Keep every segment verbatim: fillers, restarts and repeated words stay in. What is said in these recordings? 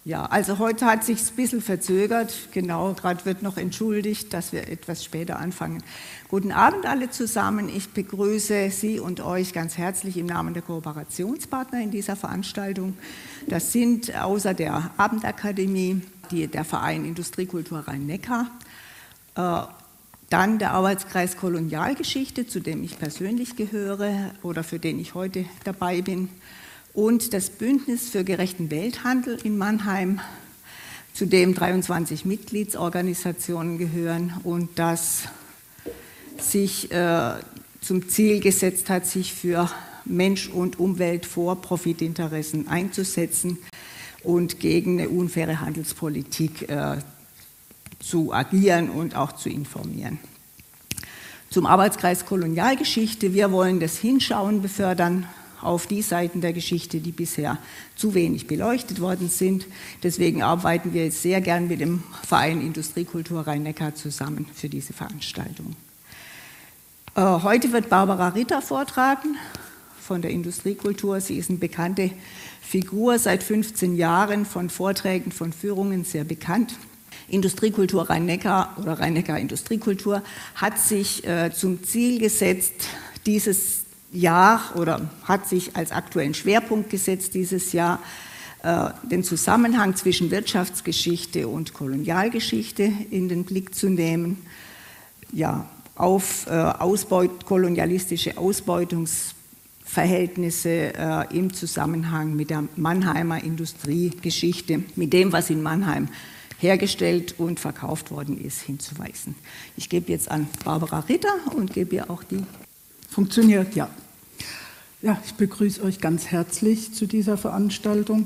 Ja, also heute hat sich ein bisschen verzögert. Genau, gerade wird noch entschuldigt, dass wir etwas später anfangen. Guten Abend alle zusammen. Ich begrüße Sie und euch ganz herzlich im Namen der Kooperationspartner in dieser Veranstaltung. Das sind außer der Abendakademie die, der Verein Industriekultur Rhein-Neckar, äh, dann der Arbeitskreis Kolonialgeschichte, zu dem ich persönlich gehöre oder für den ich heute dabei bin, und das Bündnis für gerechten Welthandel in Mannheim, zu dem dreiundzwanzig Mitgliedsorganisationen gehören und das sich äh, zum Ziel gesetzt hat, sich für Mensch und Umwelt vor Profitinteressen einzusetzen und gegen eine unfaire Handelspolitik äh, zu agieren und auch zu informieren. Zum Arbeitskreis Kolonialgeschichte: Wir wollen das Hinschauen befördern auf die Seiten der Geschichte, die bisher zu wenig beleuchtet worden sind. Deswegen arbeiten wir jetzt sehr gern mit dem Verein Industriekultur Rhein-Neckar zusammen für diese Veranstaltung. Äh, heute wird Barbara Ritter vortragen von der Industriekultur. Sie ist eine bekannte Figur, seit fünfzehn Jahren von Vorträgen, von Führungen sehr bekannt. Industriekultur Rhein-Neckar oder Rhein-Neckar Industriekultur hat sich äh, zum Ziel gesetzt, dieses Jahr oder hat sich als aktuellen Schwerpunkt gesetzt dieses Jahr, äh, den Zusammenhang zwischen Wirtschaftsgeschichte und Kolonialgeschichte in den Blick zu nehmen, ja, auf äh, Ausbeut, kolonialistische Ausbeutungsverhältnisse äh, im Zusammenhang mit der Mannheimer Industriegeschichte, mit dem, was in Mannheim hergestellt und verkauft worden ist, hinzuweisen. Ich gebe jetzt an Barbara Ritter und gebe ihr auch die. Funktioniert, ja. Ja, ich begrüße euch ganz herzlich zu dieser Veranstaltung.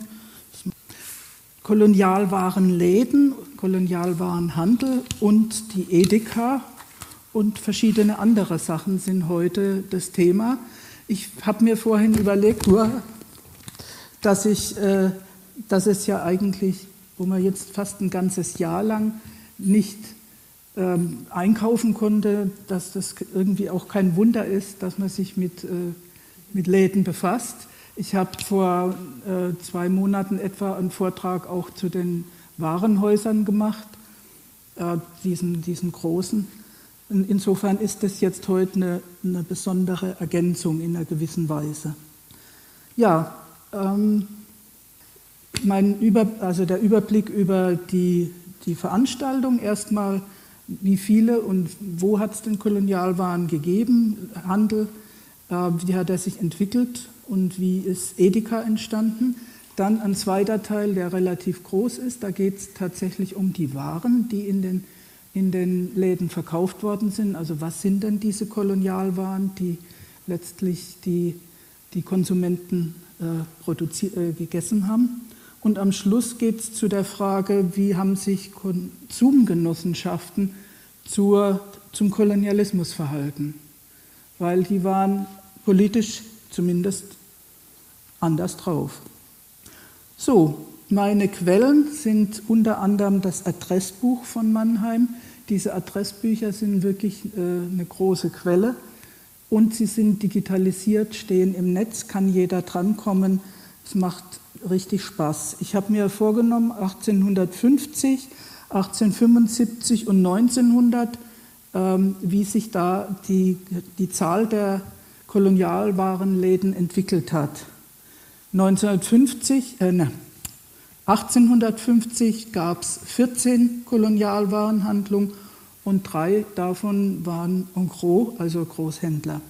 Kolonialwarenläden, Kolonialwarenhandel und die Edeka und verschiedene andere Sachen sind heute das Thema. Ich habe mir vorhin überlegt, dass, ich, dass es ja eigentlich, wo man jetzt fast ein ganzes Jahr lang nicht Ähm, einkaufen konnte, dass das irgendwie auch kein Wunder ist, dass man sich mit, äh, mit Läden befasst. Ich habe vor äh, zwei Monaten etwa einen Vortrag auch zu den Warenhäusern gemacht, äh, diesen, diesen großen. Und insofern ist das jetzt heute eine, eine besondere Ergänzung in einer gewissen Weise. Ja, ähm, mein Über, also der Überblick über die, die Veranstaltung erstmal. Wie viele und wo hat es den Kolonialwaren gegeben, Handel, äh, wie hat er sich entwickelt und wie ist Edeka entstanden. Dann ein zweiter Teil, der relativ groß ist, da geht es tatsächlich um die Waren, die in den, in den Läden verkauft worden sind. Also was sind denn diese Kolonialwaren, die letztlich die, die Konsumenten äh, produziert, äh, gegessen haben. Und am Schluss geht es zu der Frage, wie haben sich Konsumgenossenschaften zur, zum Kolonialismus verhalten, weil die waren politisch zumindest anders drauf. So, meine Quellen sind unter anderem das Adressbuch von Mannheim. Diese Adressbücher sind wirklich äh, eine große Quelle und sie sind digitalisiert, stehen im Netz, kann jeder drankommen. Es macht richtig Spaß. Ich habe mir vorgenommen, achtzehnhundertfünfzig, achtzehnhundertfünfundsiebzig und neunzehnhundert, ähm, wie sich da die, die Zahl der Kolonialwarenläden entwickelt hat. neunzehnhundertfünfzig, äh, ne, achtzehnhundertfünfzig gab es vierzehn Kolonialwarenhandlungen und drei davon waren en gros, also Großhändler.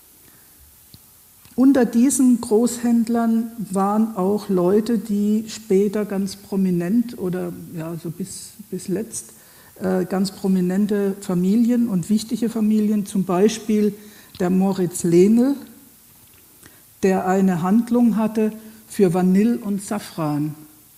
Unter diesen Großhändlern waren auch Leute, die später ganz prominent oder ja, so bis, bis letzt äh, ganz prominente Familien und wichtige Familien, zum Beispiel der Moritz Lenel, der eine Handlung hatte für Vanille und Safran.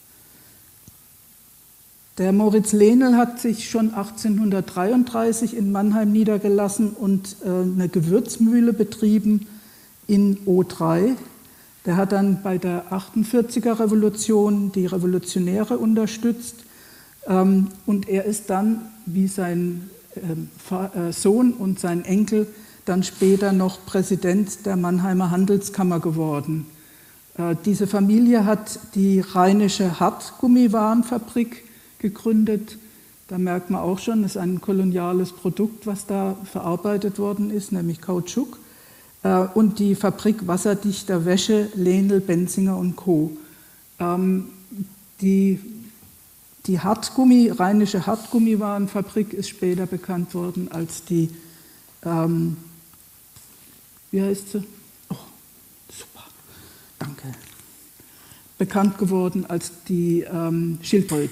Der Moritz Lenel hat sich schon achtzehnhundertdreiunddreißig in Mannheim niedergelassen und äh, eine Gewürzmühle betrieben in O drei. Der hat dann bei der achtundvierziger Revolution die Revolutionäre unterstützt ähm, und er ist dann, wie sein äh, Sohn und sein Enkel, dann später noch Präsident der Mannheimer Handelskammer geworden. Äh, diese Familie hat die Rheinische Hartgummiwarenfabrik gegründet. Da merkt man auch schon, es ist ein koloniales Produkt, was da verarbeitet worden ist, nämlich Kautschuk. Äh, und die Fabrik wasserdichter Wäsche, Lenel, Benzinger und Co. Ähm, die, die Hartgummi, Rheinische Hartgummiwarenfabrik ist später bekannt worden als die, ähm, wie heißt sie? Oh, super, danke. Bekannt geworden als die ähm, Schildhold.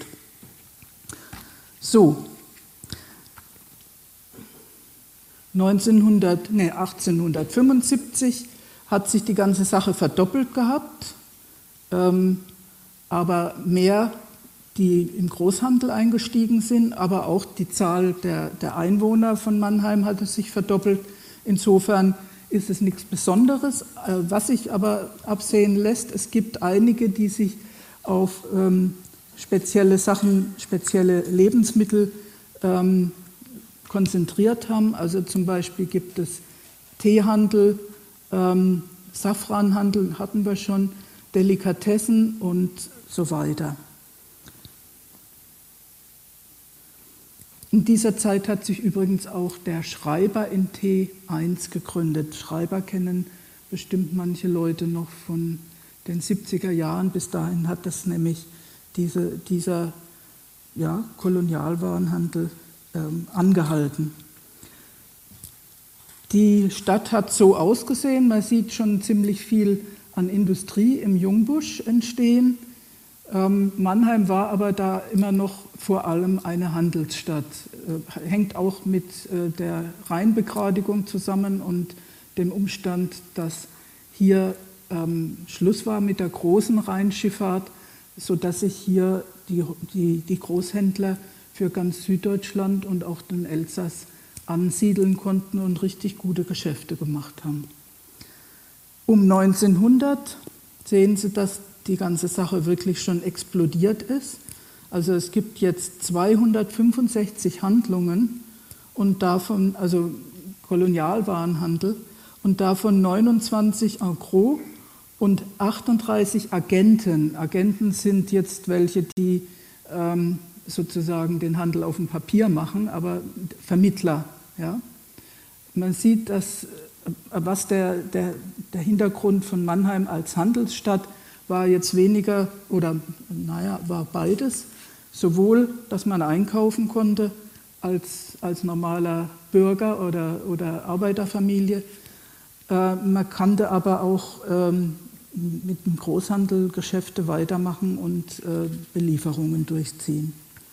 So, neunzehnhundert, nee, achtzehnhundertfünfundsiebzig hat sich die ganze Sache verdoppelt gehabt, ähm, aber mehr, die im Großhandel eingestiegen sind, aber auch die Zahl der, der Einwohner von Mannheim hatte sich verdoppelt. Insofern ist es nichts Besonderes. Was sich aber absehen lässt, es gibt einige, die sich auf ähm, spezielle Sachen, spezielle Lebensmittel ähm, konzentriert haben. Also zum Beispiel gibt es Teehandel, ähm, Safranhandel hatten wir schon, Delikatessen und so weiter. In dieser Zeit hat sich übrigens auch der Schreiber in T eins gegründet. Schreiber kennen bestimmt manche Leute noch von den siebziger Jahren. Bis dahin hat das nämlich diese, dieser ja, Kolonialwarenhandel ähm, angehalten. Die Stadt hat so ausgesehen, man sieht schon ziemlich viel an Industrie im Jungbusch entstehen. Ähm, Mannheim war aber da immer noch vor allem eine Handelsstadt. Äh, hängt auch mit äh, der Rheinbegradigung zusammen und dem Umstand, dass hier ähm, Schluss war mit der großen Rheinschifffahrt, sodass sich hier die, die, die Großhändler für ganz Süddeutschland und auch den Elsass ansiedeln konnten und richtig gute Geschäfte gemacht haben. Um neunzehnhundert sehen Sie, dass die ganze Sache wirklich schon explodiert ist. Also es gibt jetzt zweihundertfünfundsechzig Handlungen und davon, also Kolonialwarenhandel, und davon neunundzwanzig en gros und achtunddreißig Agenten. Agenten sind jetzt welche, die ähm, sozusagen den Handel auf dem Papier machen, aber Vermittler. Ja? Man sieht, dass, was der, der, der Hintergrund von Mannheim als Handelsstadt war jetzt weniger, oder naja, war beides, sowohl, dass man einkaufen konnte als, als normaler Bürger oder, oder Arbeiterfamilie, äh, man kannte aber auch ähm, mit dem Großhandel Geschäfte weitermachen und äh, Belieferungen durchziehen.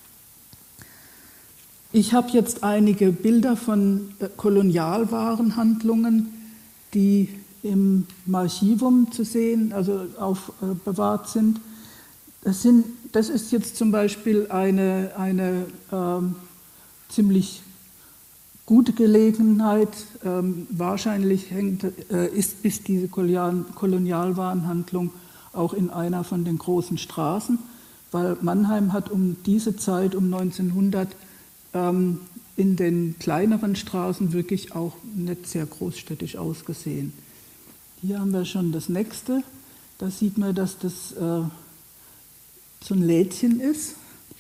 Ich habe jetzt einige Bilder von äh, Kolonialwarenhandlungen, die im Archivum zu sehen, also aufbewahrt sind. Das, sind. das ist jetzt zum Beispiel eine, eine ähm, ziemlich gute Gelegenheit. Ähm, wahrscheinlich hängt, äh, ist, ist diese Kolonial, Kolonialwarenhandlung auch in einer von den großen Straßen, weil Mannheim hat um diese Zeit, um neunzehnhundert, ähm, in den kleineren Straßen wirklich auch nicht sehr großstädtisch ausgesehen. Hier haben wir schon das nächste. Da sieht man, dass das äh, so ein Lädchen ist.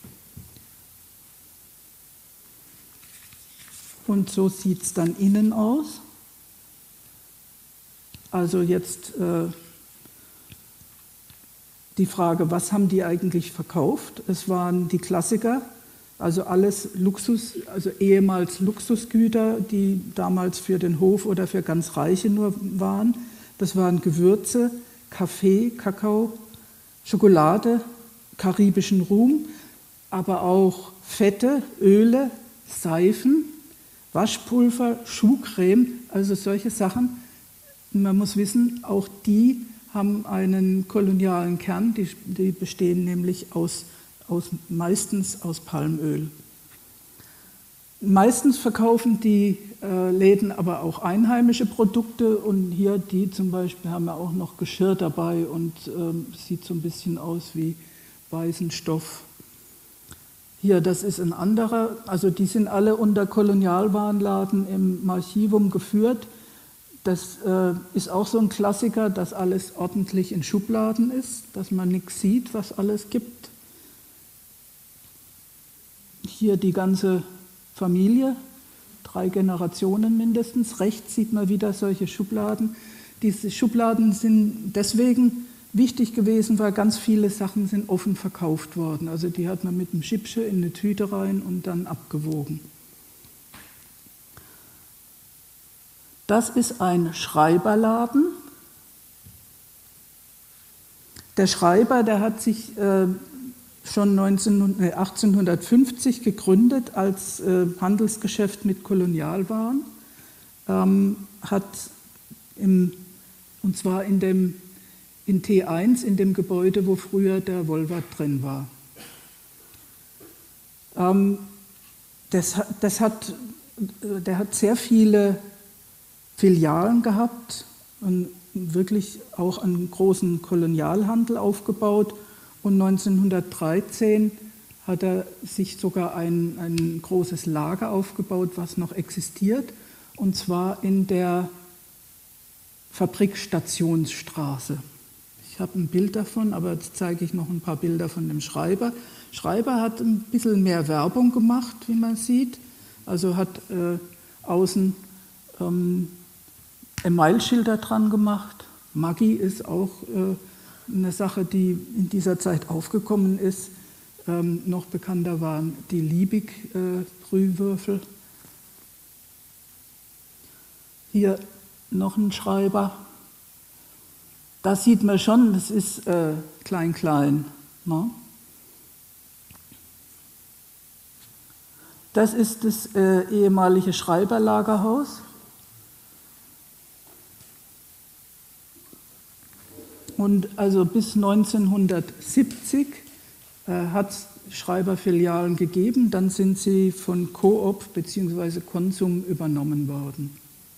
Und so sieht es dann innen aus. Also jetzt äh, die Frage, was haben die eigentlich verkauft? Es waren die Klassiker, also alles Luxus, also ehemals Luxusgüter, die damals für den Hof oder für ganz Reiche nur waren. Das waren Gewürze, Kaffee, Kakao, Schokolade, karibischen Rum, aber auch Fette, Öle, Seifen, Waschpulver, Schuhcreme, also solche Sachen. Man muss wissen, auch die haben einen kolonialen Kern, die, die bestehen nämlich aus, aus, meistens aus Palmöl. Meistens verkaufen die äh, Läden aber auch einheimische Produkte und hier die zum Beispiel haben wir auch noch Geschirr dabei und ähm, sieht so ein bisschen aus wie weißen Stoff. Hier, das ist ein anderer, also die sind alle unter Kolonialwarenladen im Archivum geführt. Das äh, ist auch so ein Klassiker, dass alles ordentlich in Schubladen ist, dass man nichts sieht, was alles gibt. Hier die ganze Familie, drei Generationen mindestens. Rechts sieht man wieder solche Schubladen. Diese Schubladen sind deswegen wichtig gewesen, weil ganz viele Sachen sind offen verkauft worden. Also die hat man mit einem Schippsche in eine Tüte rein und dann abgewogen. Das ist ein Schreiberladen. Der Schreiber, der hat sich äh, schon achtzehnhundertfünfzig gegründet als äh, Handelsgeschäft mit Kolonialwaren, ähm, hat im, und zwar in, dem, in T eins, in dem Gebäude, wo früher der Wohlwart drin war. Ähm, das, das hat, der hat sehr viele Filialen gehabt und wirklich auch einen großen Kolonialhandel aufgebaut. Und neunzehnhundertdreizehn hat er sich sogar ein, ein großes Lager aufgebaut, was noch existiert, und zwar in der Fabrikstationsstraße. Ich habe ein Bild davon, aber jetzt zeige ich noch ein paar Bilder von dem Schreiber. Schreiber hat ein bisschen mehr Werbung gemacht, wie man sieht. Also hat äh, außen ähm, Emailschilder dran gemacht. Maggi ist auch äh, eine Sache, die in dieser Zeit aufgekommen ist. Ähm, noch bekannter waren die Liebig-Brühwürfel. Äh, Hier noch ein Schreiber. Da sieht man schon, das ist äh, klein, klein. Ne? Das ist das äh, ehemalige Schreiberlagerhaus. Und also bis neunzehnhundertsiebzig äh, hat es Schreiberfilialen gegeben, dann sind sie von Coop bzw. Konsum übernommen worden.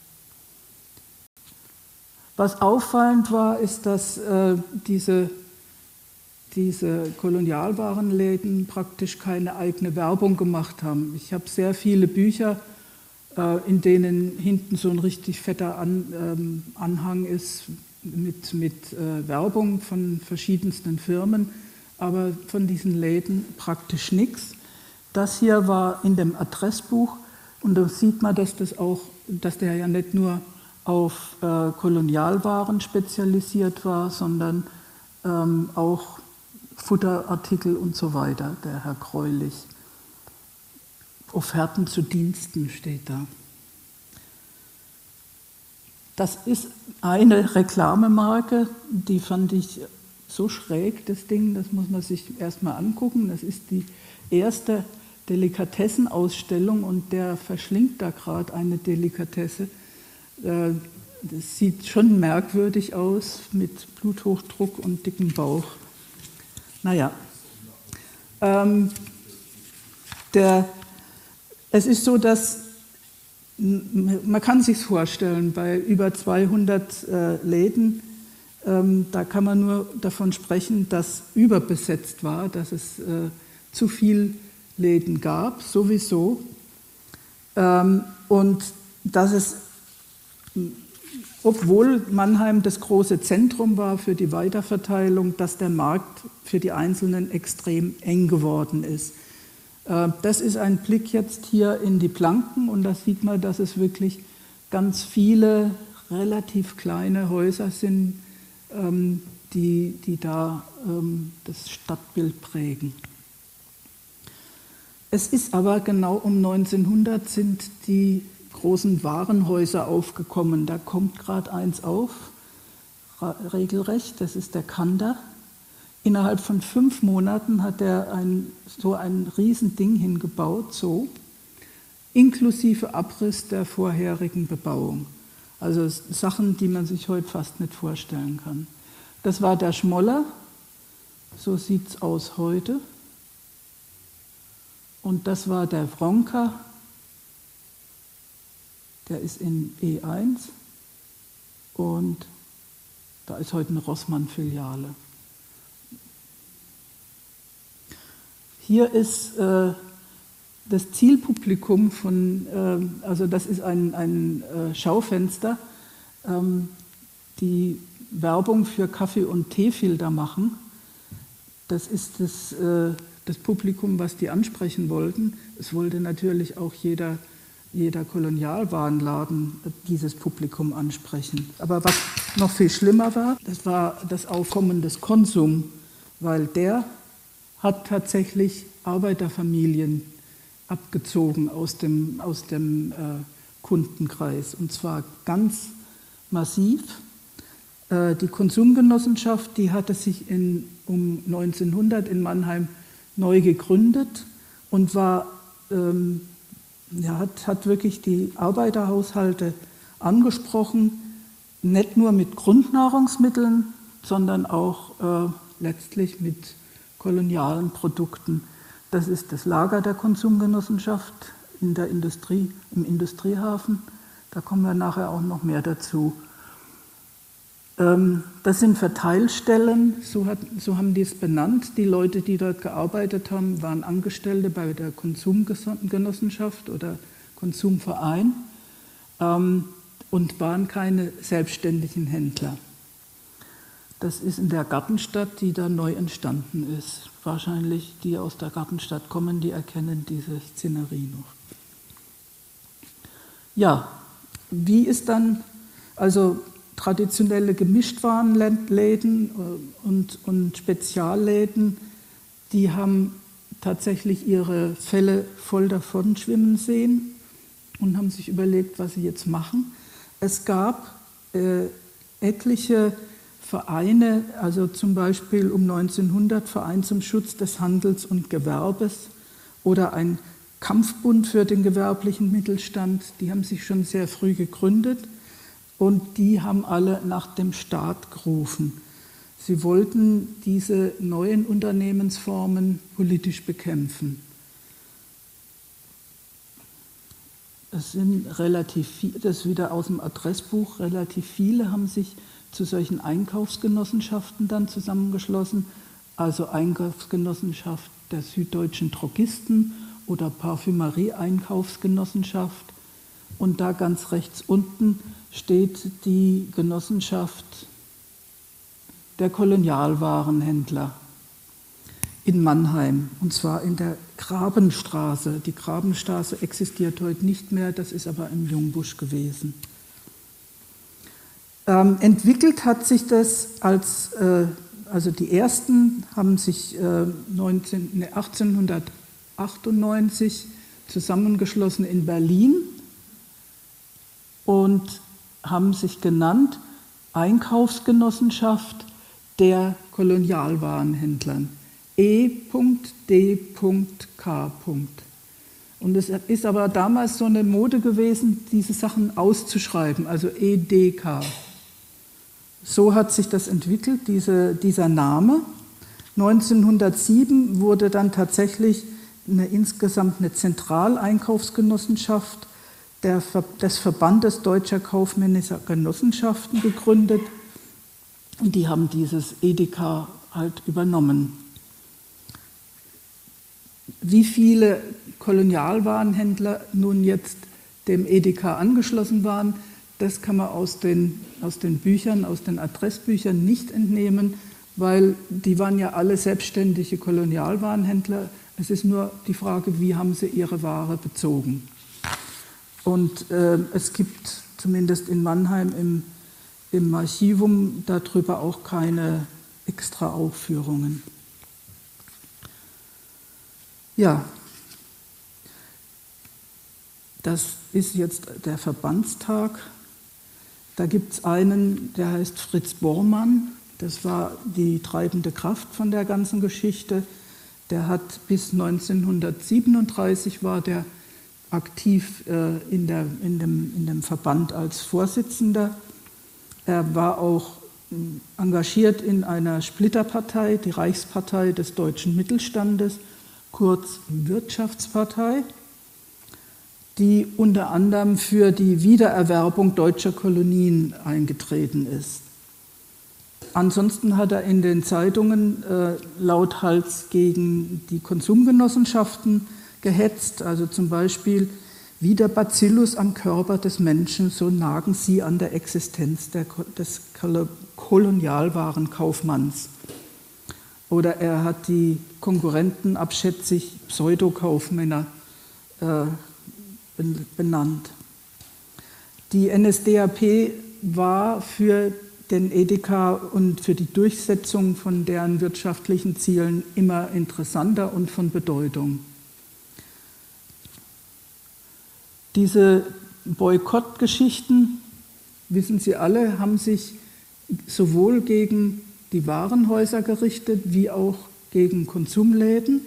Was auffallend war, ist, dass äh, diese, diese Kolonialwarenläden praktisch keine eigene Werbung gemacht haben. Ich habe sehr viele Bücher, äh, in denen hinten so ein richtig fetter An, ähm, Anhang ist, mit, mit äh, Werbung von verschiedensten Firmen, aber von diesen Läden praktisch nichts. Das hier war in dem Adressbuch und da sieht man, dass, das auch, dass der ja nicht nur auf äh, Kolonialwaren spezialisiert war, sondern ähm, auch Futterartikel und so weiter, der Herr Greulich. Offerten zu Diensten steht da. Das ist eine Reklamemarke, die fand ich so schräg, das Ding, das muss man sich erstmal angucken. Das ist die erste Delikatessenausstellung und der verschlingt da gerade eine Delikatesse. Das sieht schon merkwürdig aus mit Bluthochdruck und dicken Bauch. Naja, ähm, der, es ist so, dass man kann sich vorstellen, bei über zweihundert äh, Läden, ähm, da kann man nur davon sprechen, dass überbesetzt war, dass es äh, zu viel Läden gab, sowieso. Ähm, und dass es, obwohl Mannheim das große Zentrum war für die Weiterverteilung, dass der Markt für die Einzelnen extrem eng geworden ist. Das ist ein Blick jetzt hier in die Planken und da sieht man, dass es wirklich ganz viele relativ kleine Häuser sind, die, die da das Stadtbild prägen. Es ist aber genau um neunzehnhundert sind die großen Warenhäuser aufgekommen. Da kommt gerade eins auf, regelrecht, das ist der Kander. Innerhalb von fünf Monaten hat er ein, so ein Riesending hingebaut, so, inklusive Abriss der vorherigen Bebauung. Also Sachen, die man sich heute fast nicht vorstellen kann. Das war der Schmoller, so sieht es aus heute. Und das war der Wronker, der ist in E eins und da ist heute eine Rossmann-Filiale. Hier ist äh, das Zielpublikum von, äh, also das ist ein, ein äh, Schaufenster, ähm, die Werbung für Kaffee- und Teefilter machen. Das ist das, äh, das Publikum, was die ansprechen wollten. Es wollte natürlich auch jeder, jeder Kolonialwarenladen dieses Publikum ansprechen. Aber was noch viel schlimmer war, das war das Aufkommen des Konsums, weil der hat tatsächlich Arbeiterfamilien abgezogen aus dem, aus dem äh, Kundenkreis, und zwar ganz massiv. Äh, die Konsumgenossenschaft, die hatte sich in, um neunzehnhundert in Mannheim neu gegründet und war, ähm, ja, hat, hat wirklich die Arbeiterhaushalte angesprochen, nicht nur mit Grundnahrungsmitteln, sondern auch äh, letztlich mit kolonialen Produkten. Das ist das Lager der Konsumgenossenschaft in der Industrie, im Industriehafen. Da kommen wir nachher auch noch mehr dazu. Das sind Verteilstellen, so, hat, so haben die es benannt. Die Leute, die dort gearbeitet haben, waren Angestellte bei der Konsumgenossenschaft oder Konsumverein und waren keine selbstständigen Händler. Das ist in der Gartenstadt, die da neu entstanden ist. Wahrscheinlich die aus der Gartenstadt kommen, die erkennen diese Szenerie noch. Ja, wie ist dann, also traditionelle Gemischtwarenläden und, und Spezialläden, die haben tatsächlich ihre Fälle voll davon schwimmen sehen und haben sich überlegt, was sie jetzt machen. Es gab äh, etliche Vereine, also zum Beispiel um neunzehnhundert Verein zum Schutz des Handels und Gewerbes oder ein Kampfbund für den gewerblichen Mittelstand, die haben sich schon sehr früh gegründet und die haben alle nach dem Staat gerufen. Sie wollten diese neuen Unternehmensformen politisch bekämpfen. Es sind relativ viele, das ist wieder aus dem Adressbuch, relativ viele haben sich zu solchen Einkaufsgenossenschaften dann zusammengeschlossen, also Einkaufsgenossenschaft der süddeutschen Drogisten oder Parfümerie-Einkaufsgenossenschaft. Und da ganz rechts unten steht die Genossenschaft der Kolonialwarenhändler in Mannheim, und zwar in der Grabenstraße. Die Grabenstraße existiert heute nicht mehr, das ist aber im Jungbusch gewesen. Ähm, entwickelt hat sich das als, äh, also die ersten haben sich äh, neunzehn, ne, achtzehnhundertachtundneunzig zusammengeschlossen in Berlin und haben sich genannt Einkaufsgenossenschaft der Kolonialwarenhändlern, E D K. Und es ist aber damals so eine Mode gewesen, diese Sachen auszuschreiben, also E D K. So hat sich das entwickelt, diese, dieser Name. neunzehnhundertsieben wurde dann tatsächlich eine, insgesamt eine Zentraleinkaufsgenossenschaft der, des Verbandes Deutscher Kaufmännischer Genossenschaften gegründet. Und die haben dieses E D K halt übernommen. Wie viele Kolonialwarenhändler nun jetzt dem E D K angeschlossen waren, das kann man aus den, aus den Büchern, aus den Adressbüchern nicht entnehmen, weil die waren ja alle selbstständige Kolonialwarenhändler. Es ist nur die Frage, wie haben sie ihre Ware bezogen. Und äh, es gibt zumindest in Mannheim im, im Archivum darüber auch keine extra Aufführungen. Ja, das ist jetzt der Verbandstag. Da gibt es einen, der heißt Fritz Bormann. Das war die treibende Kraft von der ganzen Geschichte. Der hat bis neunzehnhundertsiebenunddreißig war der aktiv äh, in, der, in, dem, in dem Verband als Vorsitzender. Er war auch äh, engagiert in einer Splitterpartei, die Reichspartei des deutschen Mittelstandes, kurz Wirtschaftspartei, die unter anderem für die Wiedererwerbung deutscher Kolonien eingetreten ist. Ansonsten hat er in den Zeitungen äh, lauthals gegen die Konsumgenossenschaften gehetzt. Also zum Beispiel Wie der Bacillus am Körper des Menschen, so nagen sie an der Existenz der, des Kolonialwarenkaufmanns. Oder er hat die Konkurrenten abschätzig Pseudokaufmänner äh, benannt. Die N S D A P war für den Edeka und für die Durchsetzung von deren wirtschaftlichen Zielen immer interessanter und von Bedeutung. Diese Boykottgeschichten, wissen Sie alle, haben sich sowohl gegen die Warenhäuser gerichtet, wie auch gegen Konsumläden.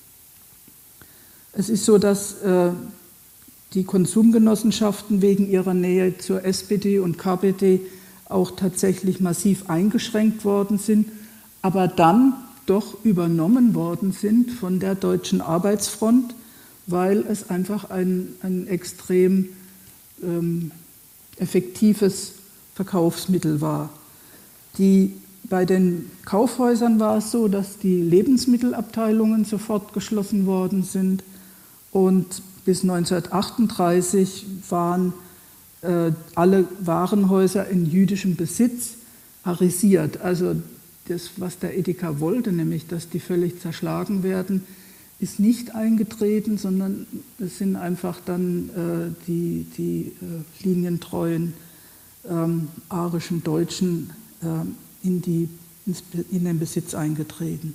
Es ist so, dass äh, die Konsumgenossenschaften wegen ihrer Nähe zur S P D und K P D auch tatsächlich massiv eingeschränkt worden sind, aber dann doch übernommen worden sind von der Deutschen Arbeitsfront, weil es einfach ein, ein extrem ähm, effektives Verkaufsmittel war. Die Bei den Kaufhäusern war es so, dass die Lebensmittelabteilungen sofort geschlossen worden sind und bis neunzehnhundertachtunddreißig waren äh, alle Warenhäuser in jüdischem Besitz arisiert. Also das, was der Edeka wollte, nämlich dass die völlig zerschlagen werden, ist nicht eingetreten, sondern es sind einfach dann äh, die, die äh, linientreuen ähm, arischen Deutschen äh, In, die, in den Besitz eingetreten.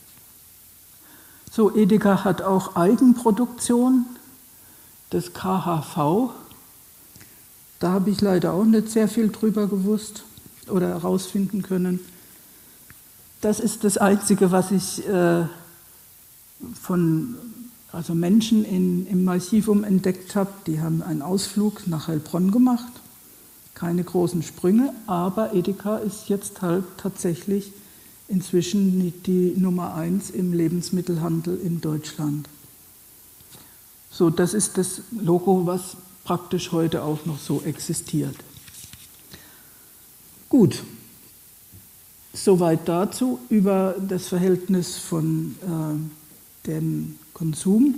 So, Edeka hat auch Eigenproduktion, das K H V. Da habe ich leider auch nicht sehr viel drüber gewusst oder herausfinden können. Das ist das Einzige, was ich äh, von also Menschen in, im Archivum entdeckt habe. Die haben einen Ausflug nach Heilbronn gemacht. Keine großen Sprünge, aber Edeka ist jetzt halt tatsächlich inzwischen die Nummer eins im Lebensmittelhandel in Deutschland. So, das ist das Logo, was praktisch heute auch noch so existiert. Gut, soweit dazu. Über das Verhältnis von äh, dem Konsum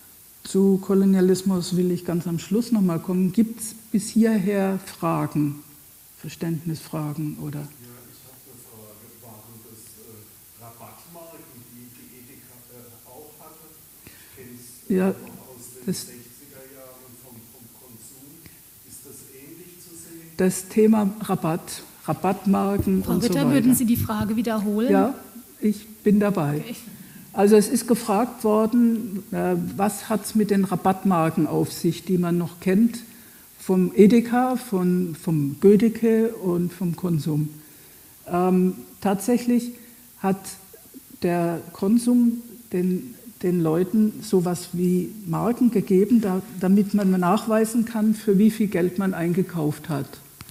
zu Kolonialismus will ich ganz am Schluss nochmal kommen. Gibt es bis hierher Fragen, Verständnisfragen oder? Ja, ich habe eine Frage. Waren das äh, Rabattmarken, die die Edeka äh, auch hatte? Ich kenne es Ja, aus den das, sechziger Jahren vom, vom Konsum. Ist das ähnlich zu sehen? Das Thema Rabatt, Rabattmarken Frau und Ritter, so weiter. würden Sie die Frage wiederholen? Ja, ich bin dabei. Okay. Also es ist gefragt worden, was hat es mit den Rabattmarken auf sich, die man noch kennt, vom Edeka, von, vom Gödeke und vom Konsum. Ähm, tatsächlich hat der Konsum den, den Leuten sowas wie Marken gegeben, da, damit man nachweisen kann, für wie viel Geld man eingekauft hat.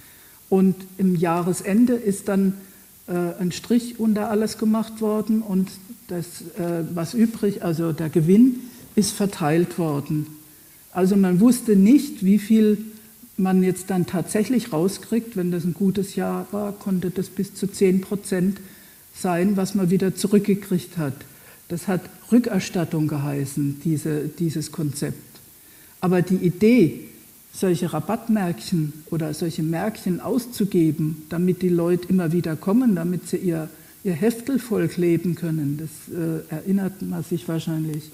Und im Jahresende ist dann äh, ein Strich unter alles gemacht worden und das, äh, was übrig, also der Gewinn, ist verteilt worden. Also man wusste nicht, wie viel man jetzt dann tatsächlich rauskriegt. Wenn das ein gutes Jahr war, konnte das bis zu zehn Prozent sein, was man wieder zurückgekriegt hat. Das hat Rückerstattung geheißen, diese, dieses Konzept. Aber die Idee, solche Rabattmärkchen oder solche Märkchen auszugeben, damit die Leute immer wieder kommen, damit sie ihr ihr Heftel vollkleben können, das äh, erinnert man sich wahrscheinlich,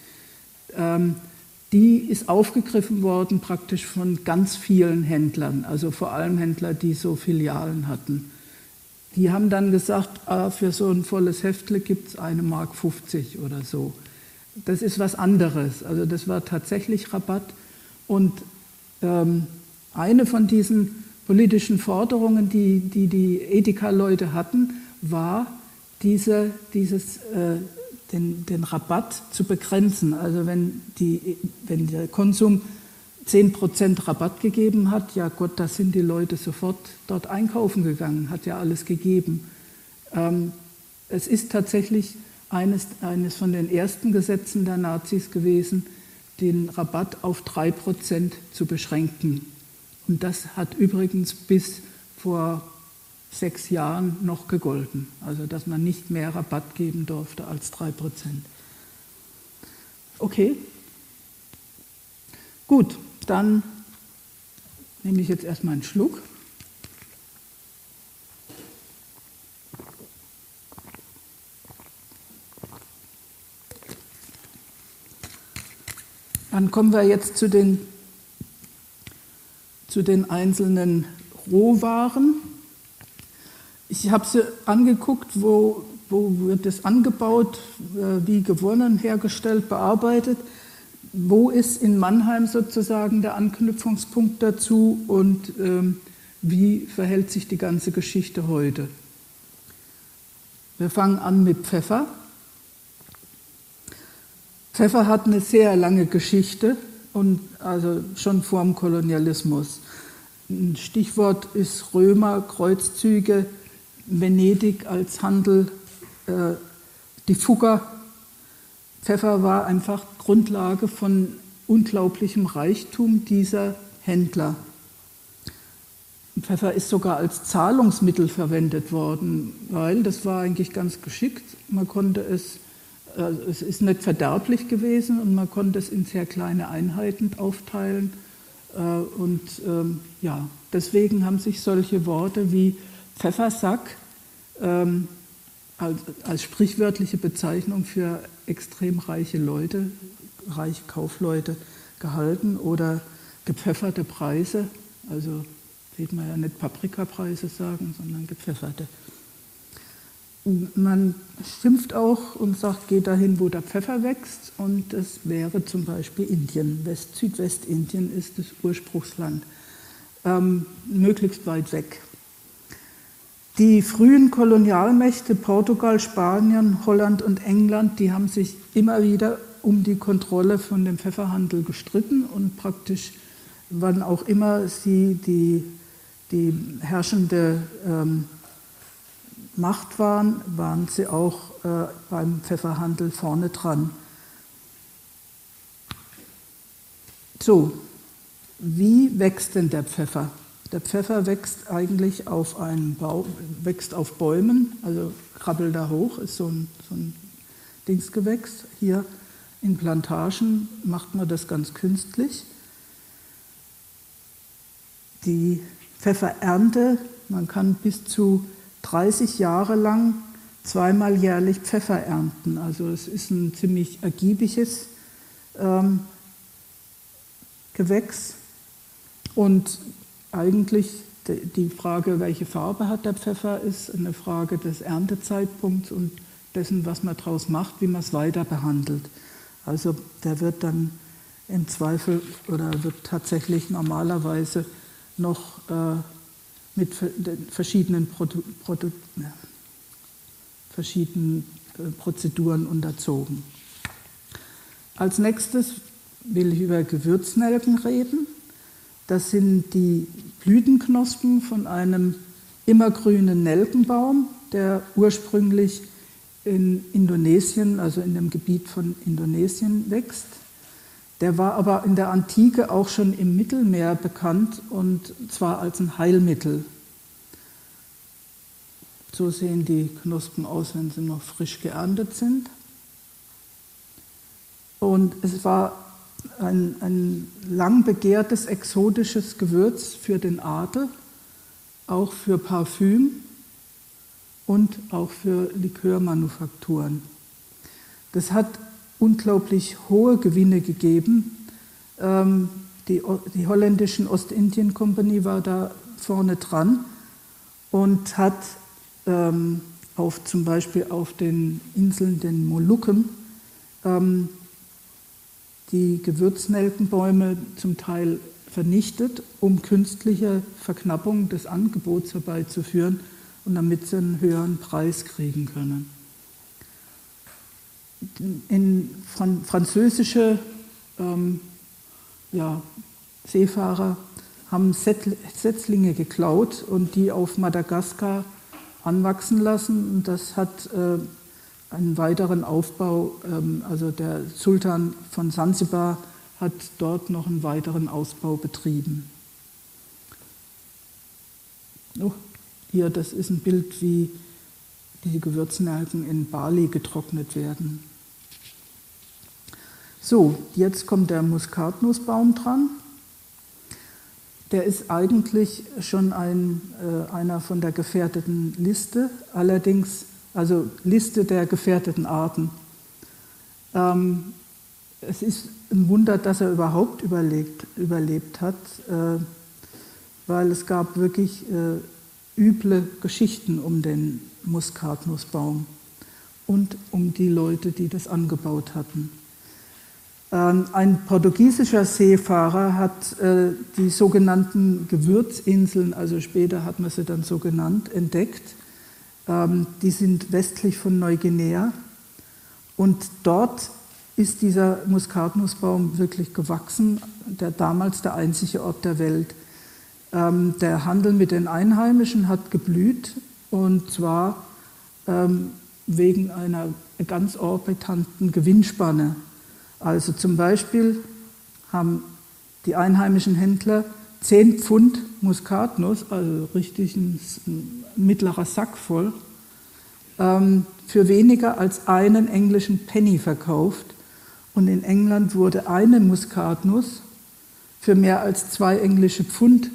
ähm, die ist aufgegriffen worden praktisch von ganz vielen Händlern, also vor allem Händler, die so Filialen hatten. Die haben dann gesagt, ah, für so ein volles Heftle gibt es eine Mark fünfzig oder so. Das ist was anderes, also das war tatsächlich Rabatt. Und ähm, eine von diesen politischen Forderungen, die die, die Edeka-Leute hatten, war, Diese, dieses, äh, den, den Rabatt zu begrenzen. Also wenn, die, wenn der Konsum zehn Prozent Rabatt gegeben hat, ja Gott, da sind die Leute sofort dort einkaufen gegangen, hat ja alles gegeben. Ähm, es ist tatsächlich eines, eines von den ersten Gesetzen der Nazis gewesen, den Rabatt auf drei Prozent zu beschränken. Und das hat übrigens bis vor sechs Jahren noch gegolten, also dass man nicht mehr Rabatt geben durfte als drei Prozent. Okay, gut, dann nehme ich jetzt erstmal einen Schluck. Dann kommen wir jetzt zu den, zu den einzelnen Rohwaren. Ich habe sie angeguckt, wo, wo wird es angebaut, wie gewonnen, hergestellt, bearbeitet. Wo ist in Mannheim sozusagen der Anknüpfungspunkt dazu und ähm, wie verhält sich die ganze Geschichte heute? Wir fangen an mit Pfeffer. Pfeffer hat eine sehr lange Geschichte und also schon vor dem Kolonialismus. Ein Stichwort ist Römer, Kreuzzüge, Venedig als Handel, äh, die Fugger. Pfeffer war einfach Grundlage von unglaublichem Reichtum dieser Händler. Pfeffer ist sogar als Zahlungsmittel verwendet worden, weil das war eigentlich ganz geschickt. Man konnte es, äh, es ist nicht verderblich gewesen und man konnte es in sehr kleine Einheiten aufteilen. Äh, und ähm, ja, deswegen haben sich solche Worte wie Pfeffersack ähm, als, als sprichwörtliche Bezeichnung für extrem reiche Leute, reiche Kaufleute gehalten oder gepfefferte Preise, also sieht man ja nicht Paprikapreise sagen, sondern gepfefferte. Man schimpft auch und sagt, geht dahin, wo der Pfeffer wächst und das wäre zum Beispiel Indien. West, Südwestindien ist das Ursprungsland, ähm, möglichst weit weg. Die frühen Kolonialmächte, Portugal, Spanien, Holland und England, die haben sich immer wieder um die Kontrolle von dem Pfefferhandel gestritten und praktisch, wann auch immer sie die, die herrschende ähm, Macht waren, waren sie auch äh, beim Pfefferhandel vorne dran. So, wie wächst denn der Pfeffer? Der Pfeffer wächst eigentlich auf einem Baum, wächst auf Bäumen, also krabbelt da hoch, ist so ein, so ein Dingsgewächs. Hier in Plantagen macht man das ganz künstlich. Die Pfefferernte, man kann bis zu dreißig Jahre lang zweimal jährlich Pfeffer ernten. Also es ist ein ziemlich ergiebiges ähm, Gewächs. Und eigentlich die Frage, welche Farbe hat der Pfeffer, ist eine Frage des Erntezeitpunkts und dessen, was man daraus macht, wie man es weiter behandelt. Also der wird dann im Zweifel oder wird tatsächlich normalerweise noch äh, mit verschiedenen, Produ Produ verschiedenen äh, Prozeduren unterzogen. Als nächstes will ich über Gewürznelken reden. Das sind die Blütenknospen von einem immergrünen Nelkenbaum, der ursprünglich in Indonesien, also in dem Gebiet von Indonesien wächst. Der war aber in der Antike auch schon im Mittelmeer bekannt und zwar als ein Heilmittel. So sehen die Knospen aus, wenn sie noch frisch geerntet sind. Und es war ein, ein lang begehrtes exotisches Gewürz für den Adel, auch für Parfüm und auch für Likörmanufakturen. Das hat unglaublich hohe Gewinne gegeben. Ähm, die, die holländischen Ostindien Company war da vorne dran und hat ähm, auf, zum Beispiel auf den Inseln, den Molukken, ähm, die Gewürznelkenbäume zum Teil vernichtet, um künstliche Verknappung des Angebots herbeizuführen und damit sie einen höheren Preis kriegen können. In Fran französische ähm, ja, Seefahrer haben Setzlinge geklaut und die auf Madagaskar anwachsen lassen. Und das hat äh, einen weiteren Aufbau, ähm, also der Sultan von Sansibar hat dort noch einen weiteren Ausbau betrieben. Oh, hier, das ist ein Bild, wie die Gewürznelken in Bali getrocknet werden. So, jetzt kommt der Muskatnussbaum dran. der ist eigentlich schon ein, äh, einer von der gefährdeten Liste, allerdings, also Liste der gefährdeten Arten. Ähm, es ist ein Wunder, dass er überhaupt überlebt, überlebt hat, äh, weil es gab wirklich äh, üble Geschichten um den Muskatnussbaum und um die Leute, die das angebaut hatten. Ähm, ein portugiesischer Seefahrer hat äh, die sogenannten Gewürzinseln, also später hat man sie dann so genannt, entdeckt. Ähm, die sind westlich von Neuguinea und dort ist dieser Muskatnussbaum wirklich gewachsen, der damals der einzige Ort der Welt. Ähm, der Handel mit den Einheimischen hat geblüht, und zwar ähm, wegen einer ganz orbitanten Gewinnspanne. Also zum Beispiel haben die einheimischen Händler zehn Pfund Muskatnuss, also richtig ein, ein mittlerer Sack voll, ähm, für weniger als einen englischen Penny verkauft. Und in England wurde eine Muskatnuss für mehr als zwei englische Pfund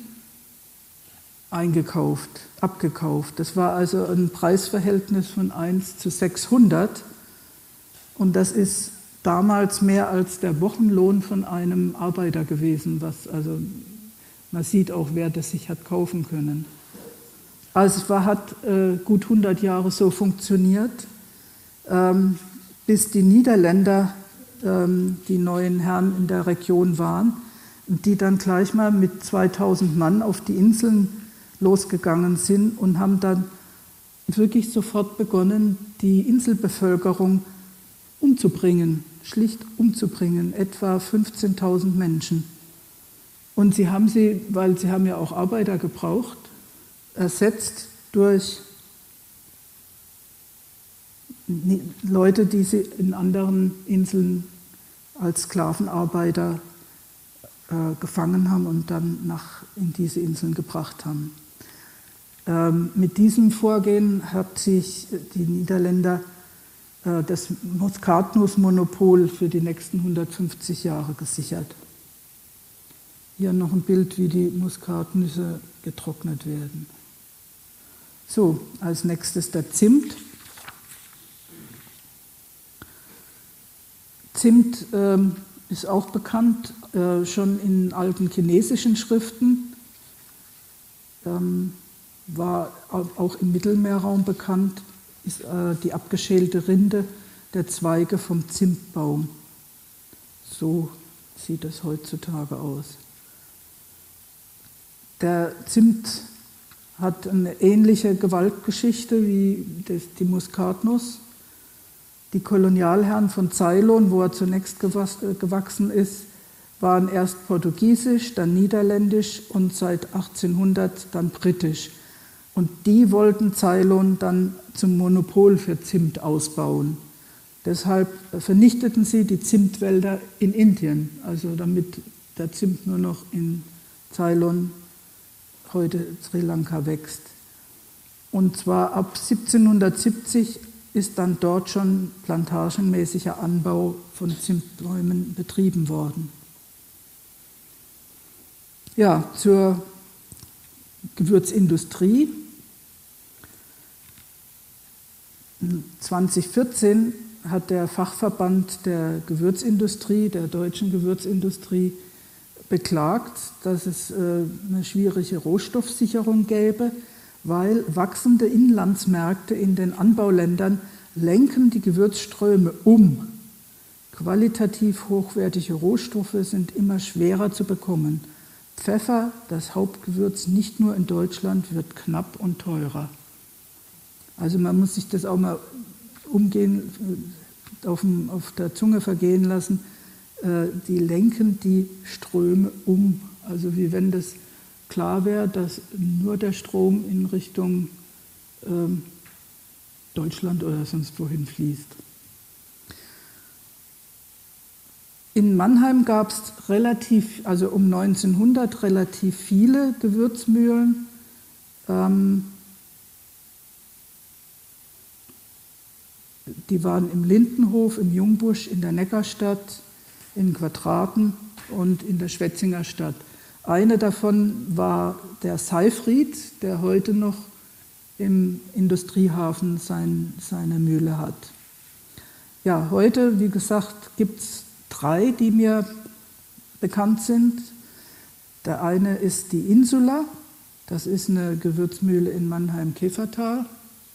eingekauft, abgekauft. Das war also ein Preisverhältnis von eins zu sechshundert. Und das ist damals mehr als der Wochenlohn von einem Arbeiter gewesen. Was, also man sieht auch, wer das sich hat kaufen können. Also es war, hat äh, gut hundert Jahre so funktioniert, ähm, bis die Niederländer ähm, die neuen Herren in der Region waren, die dann gleich mal mit zweitausend Mann auf die Inseln losgegangen sind und haben dann wirklich sofort begonnen, die Inselbevölkerung umzubringen, schlicht umzubringen, etwa fünfzehntausend Menschen. Und sie haben sie, weil sie haben ja auch Arbeiter gebraucht, ersetzt durch Leute, die sie in anderen Inseln als Sklavenarbeiter äh, gefangen haben und dann nach, in diese Inseln gebracht haben. Ähm, mit diesem Vorgehen hat sich die Niederländer äh, das Muskatnussmonopol für die nächsten hundertfünfzig Jahre gesichert. Hier noch ein Bild, wie die Muskatnüsse getrocknet werden. So, als nächstes der Zimt. Zimt ähm, ist auch bekannt, äh, schon in alten chinesischen Schriften, ähm, war auch im Mittelmeerraum bekannt, ist äh, die abgeschälte Rinde der Zweige vom Zimtbaum. So sieht es heutzutage aus. Der Zimt hat eine ähnliche Gewaltgeschichte wie das, die Muskatnuss. Die Kolonialherren von Ceylon, wo er zunächst gewachsen ist, waren erst portugiesisch, dann niederländisch und seit achtzehnhundert dann britisch. Und die wollten Ceylon dann zum Monopol für Zimt ausbauen. Deshalb vernichteten sie die Zimtwälder in Indien, also damit der Zimt nur noch in Ceylon, heute Sri Lanka, wächst. Und zwar ab siebzehnhundertsiebzig ist dann dort schon plantagenmäßiger Anbau von Zimtbäumen betrieben worden. Ja, zur Gewürzindustrie. zweitausendvierzehn hat der Fachverband der Gewürzindustrie, der deutschen Gewürzindustrie, beklagt, dass es eine schwierige Rohstoffsicherung gäbe, weil wachsende Inlandsmärkte in den Anbauländern lenken die Gewürzströme um. Qualitativ hochwertige Rohstoffe sind immer schwerer zu bekommen. Pfeffer, das Hauptgewürz nicht nur in Deutschland, wird knapp und teurer. Also man muss sich das auch mal umgehen, auf, dem, auf der Zunge vergehen lassen. Die lenken die Ströme um. Also wie wenn das klar wäre, dass nur der Strom in Richtung ähm, Deutschland oder sonst wohin fließt. In Mannheim gab es relativ, also um neunzehnhundert relativ viele Gewürzmühlen. Ähm, die waren im Lindenhof, im Jungbusch, in der Neckarstadt, in Quadraten und in der Schwetzinger Stadt. Eine davon war der Seyfried, der heute noch im Industriehafen sein, seine Mühle hat. Ja, heute, wie gesagt, gibt es drei, die mir bekannt sind. Der eine ist die Insula, das ist eine Gewürzmühle in Mannheim-Kefertal,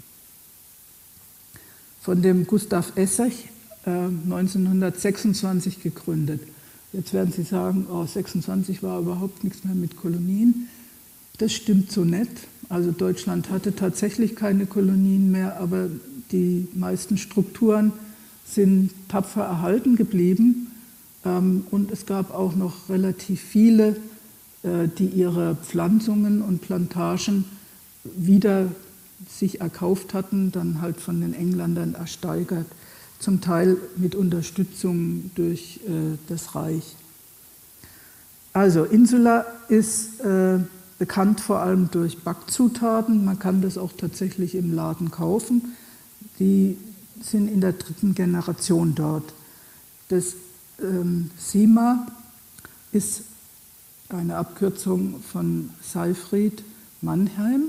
von dem Gustav Essig äh, neunzehnhundertsechsundzwanzig gegründet. Jetzt werden Sie sagen, oh, sechsundzwanzig war überhaupt nichts mehr mit Kolonien. Das stimmt so nicht. Also Deutschland hatte tatsächlich keine Kolonien mehr, aber die meisten Strukturen sind tapfer erhalten geblieben. Und es gab auch noch relativ viele, die ihre Pflanzungen und Plantagen wieder sich erkauft hatten, dann halt von den Engländern ersteigert, zum Teil mit Unterstützung durch das Reich. Also Insula ist bekannt vor allem durch Backzutaten. Man kann das auch tatsächlich im Laden kaufen. Die sind in der dritten Generation dort. Das ähm, Sima ist eine Abkürzung von Seyfried Mannheim.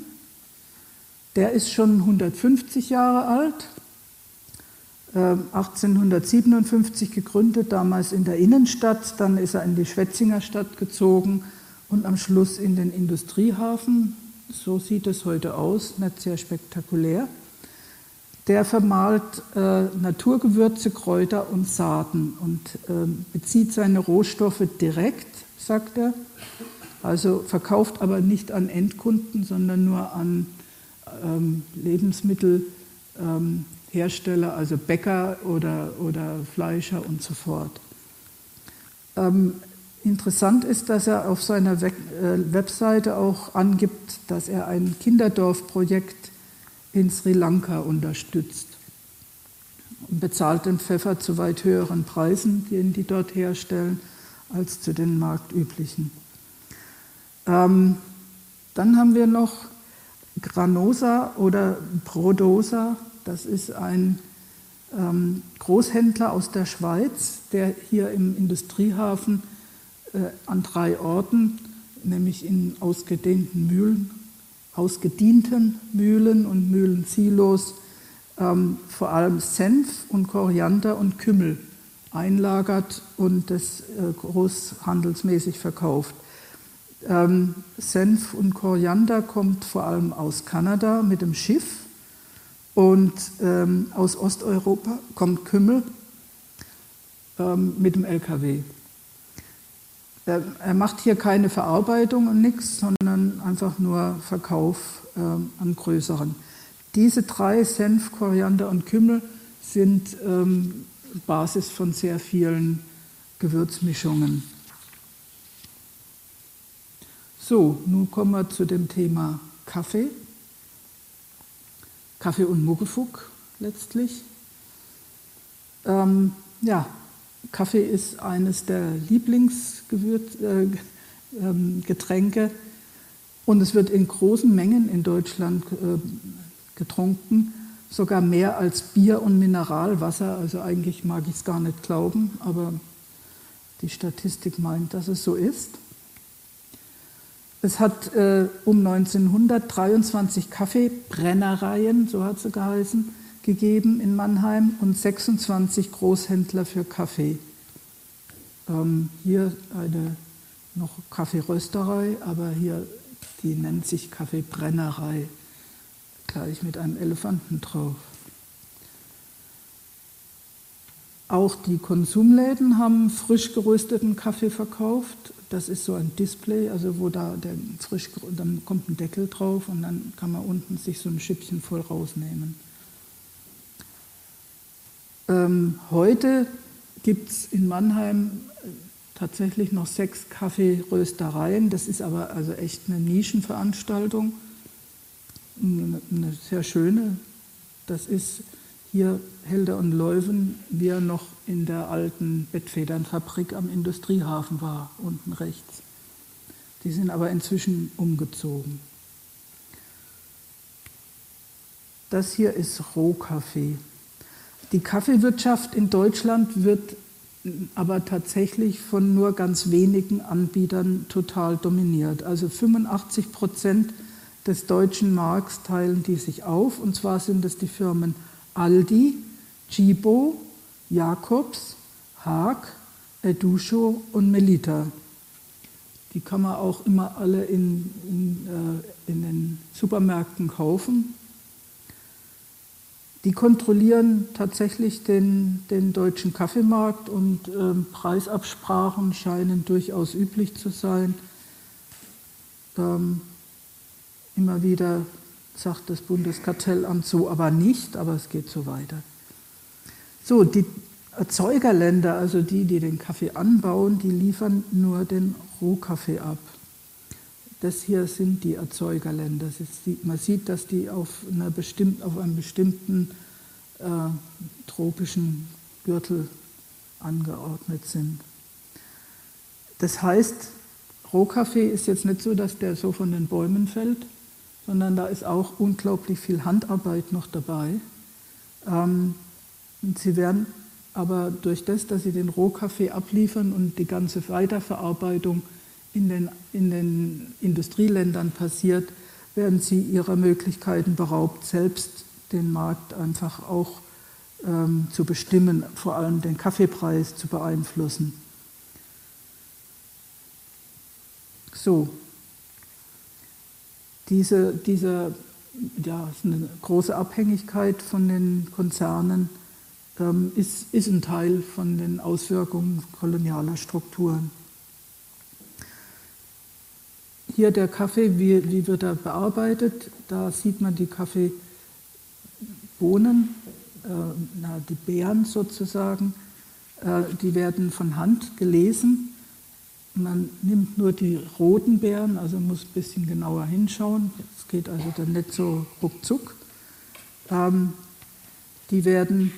Der ist schon hundertfünfzig Jahre alt, äh, achtzehnhundertsiebenundfünfzig gegründet, damals in der Innenstadt. Dann ist er in die Schwetzinger Stadt gezogen und am Schluss in den Industriehafen. So sieht es heute aus, nicht sehr spektakulär. Der vermahlt äh, Naturgewürze, Kräuter und Saaten und äh, bezieht seine Rohstoffe direkt, sagt er. Also verkauft aber nicht an Endkunden, sondern nur an ähm, Lebensmittelhersteller, ähm, also Bäcker oder, oder Fleischer und so fort. Ähm, Interessant ist, dass er auf seiner Webseite auch angibt, dass er ein Kinderdorfprojekt in Sri Lanka unterstützt und bezahlt den Pfeffer zu weit höheren Preisen, den die dort herstellen, als zu den marktüblichen. Ähm, dann haben wir noch Granosa oder Prodosa. Das ist ein ähm, Großhändler aus der Schweiz, der hier im Industriehafen an drei Orten, nämlich in ausgedehnten Mühlen, ausgedienten Mühlen und Mühlensilos, ähm, vor allem Senf und Koriander und Kümmel einlagert und das äh, großhandelsmäßig verkauft. Ähm, Senf und Koriander kommt vor allem aus Kanada mit dem Schiff und ähm, aus Osteuropa kommt Kümmel ähm, mit dem L K W. Er macht hier keine Verarbeitung und nichts, sondern einfach nur Verkauf äh, an größeren. Diese drei, Senf, Koriander und Kümmel, sind ähm, Basis von sehr vielen Gewürzmischungen. So, nun kommen wir zu dem Thema Kaffee. Kaffee und Muckefuck letztlich. Ähm, ja, Kaffee ist eines der Lieblingsgetränke und es wird in großen Mengen in Deutschland getrunken, sogar mehr als Bier und Mineralwasser. Also eigentlich mag ich es gar nicht glauben, aber die Statistik meint, dass es so ist. Es hat äh, um neunzehnhundert dreiundzwanzig Kaffeebrennereien, so hat sie geheißen, gegeben in Mannheim und sechsundzwanzig Großhändler für Kaffee. Ähm, hier eine noch Kaffeerösterei, aber hier, die nennt sich Kaffeebrennerei, gleich mit einem Elefanten drauf. Auch die Konsumläden haben frisch gerösteten Kaffee verkauft. Das ist so ein Display, also wo da der frisch, dann kommt ein Deckel drauf und dann kann man unten sich so ein Schüppchen voll rausnehmen. Ähm, heute gibt es in Mannheim tatsächlich noch sechs Kaffeeröstereien. Das ist aber also echt eine Nischenveranstaltung, eine, eine sehr schöne. Das ist hier Helder und Leuven, wie er noch in der alten Bettfedernfabrik am Industriehafen war, unten rechts. Die sind aber inzwischen umgezogen. Das hier ist Rohkaffee. Die Kaffeewirtschaft in Deutschland wird aber tatsächlich von nur ganz wenigen Anbietern total dominiert. Also fünfundachtzig Prozent des deutschen Markts teilen die sich auf, und zwar sind es die Firmen Aldi, Tchibo, Jacobs, Haag, Edusho und Melita. Die kann man auch immer alle in, in, äh, in den Supermärkten kaufen. Die kontrollieren tatsächlich den, den deutschen Kaffeemarkt, und äh, Preisabsprachen scheinen durchaus üblich zu sein. Ähm, immer wieder sagt das Bundeskartellamt so, aber nicht, aber es geht so weiter. So, die Erzeugerländer, also die, die den Kaffee anbauen, die liefern nur den Rohkaffee ab. Das hier sind die Erzeugerländer. Man sieht, dass die auf, einer bestimmten, auf einem bestimmten äh, tropischen Gürtel angeordnet sind. Das heißt, Rohkaffee ist jetzt nicht so, dass der so von den Bäumen fällt, sondern da ist auch unglaublich viel Handarbeit noch dabei. Ähm, und sie werden aber durch das, dass sie den Rohkaffee abliefern und die ganze Weiterverarbeitung in den, in den Industrieländern passiert, werden sie ihrer Möglichkeiten beraubt, selbst den Markt einfach auch ähm, zu bestimmen, vor allem den Kaffeepreis zu beeinflussen. So, diese, diese ja, ist eine große Abhängigkeit von den Konzernen ähm, ist, ist ein Teil von den Auswirkungen kolonialer Strukturen. Hier der Kaffee, wie, wie wird er bearbeitet? Da sieht man die Kaffeebohnen, äh, na, die Beeren sozusagen, äh, die werden von Hand gelesen. Man nimmt nur die roten Beeren, also muss ein bisschen genauer hinschauen. Es geht also dann nicht so ruckzuck. Ähm, die werden,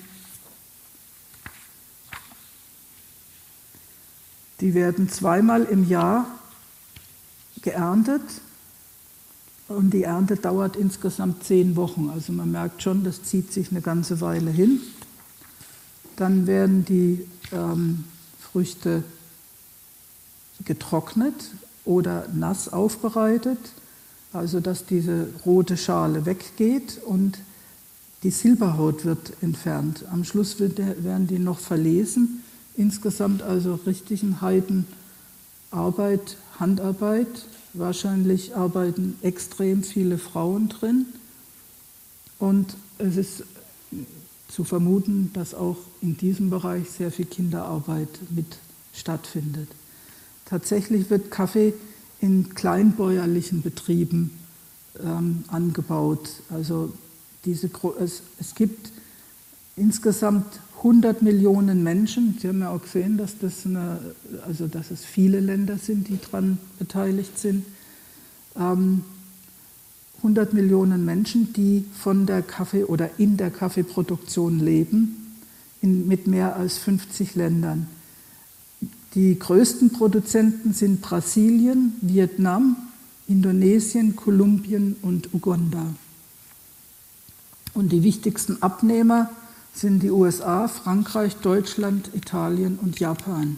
die werden zweimal im Jahr geerntet, und die Ernte dauert insgesamt zehn Wochen. Also man merkt schon, das zieht sich eine ganze Weile hin. Dann werden die ähm, Früchte getrocknet oder nass aufbereitet, also dass diese rote Schale weggeht und die Silberhaut wird entfernt. Am Schluss wird der, werden die noch verlesen. Insgesamt also richtig ein Heidenarbeit, Handarbeit. Wahrscheinlich arbeiten extrem viele Frauen drin, und es ist zu vermuten, dass auch in diesem Bereich sehr viel Kinderarbeit mit stattfindet. Tatsächlich wird Kaffee in kleinbäuerlichen Betrieben ähm, angebaut. Also diese, es, es gibt insgesamt hundert Millionen Menschen. Sie haben ja auch gesehen, dass, das eine, also dass es viele Länder sind, die daran beteiligt sind. Ähm, hundert Millionen Menschen, die von der Kaffee- oder in der Kaffeeproduktion leben, in, mit mehr als fünfzig Ländern. Die größten Produzenten sind Brasilien, Vietnam, Indonesien, Kolumbien und Uganda. Und die wichtigsten Abnehmer sind die U S A, Frankreich, Deutschland, Italien und Japan.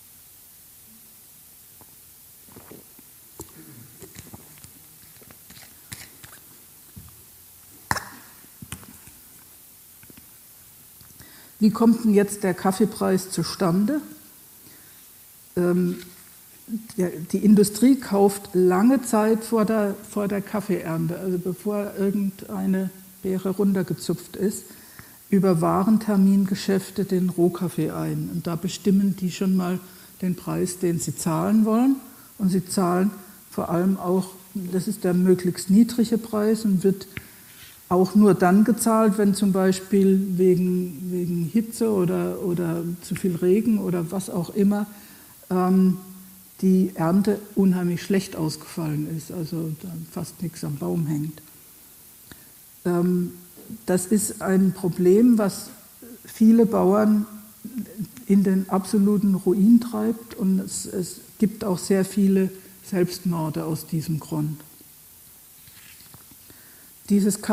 Wie kommt denn jetzt der Kaffeepreis zustande? Die Industrie kauft lange Zeit vor der, vor der Kaffeeernte, also bevor irgendeine Beere runtergezupft ist, über Warentermingeschäfte den Rohkaffee ein. Und da bestimmen die schon mal den Preis, den sie zahlen wollen. Und sie zahlen vor allem auch, das ist der möglichst niedrige Preis, und wird auch nur dann gezahlt, wenn zum Beispiel wegen, wegen Hitze oder, oder zu viel Regen oder was auch immer ähm, die Ernte unheimlich schlecht ausgefallen ist, also fast nichts am Baum hängt. Ähm, Das ist ein Problem, was viele Bauern in den absoluten Ruin treibt, und es, es gibt auch sehr viele Selbstmorde aus diesem Grund. Dieses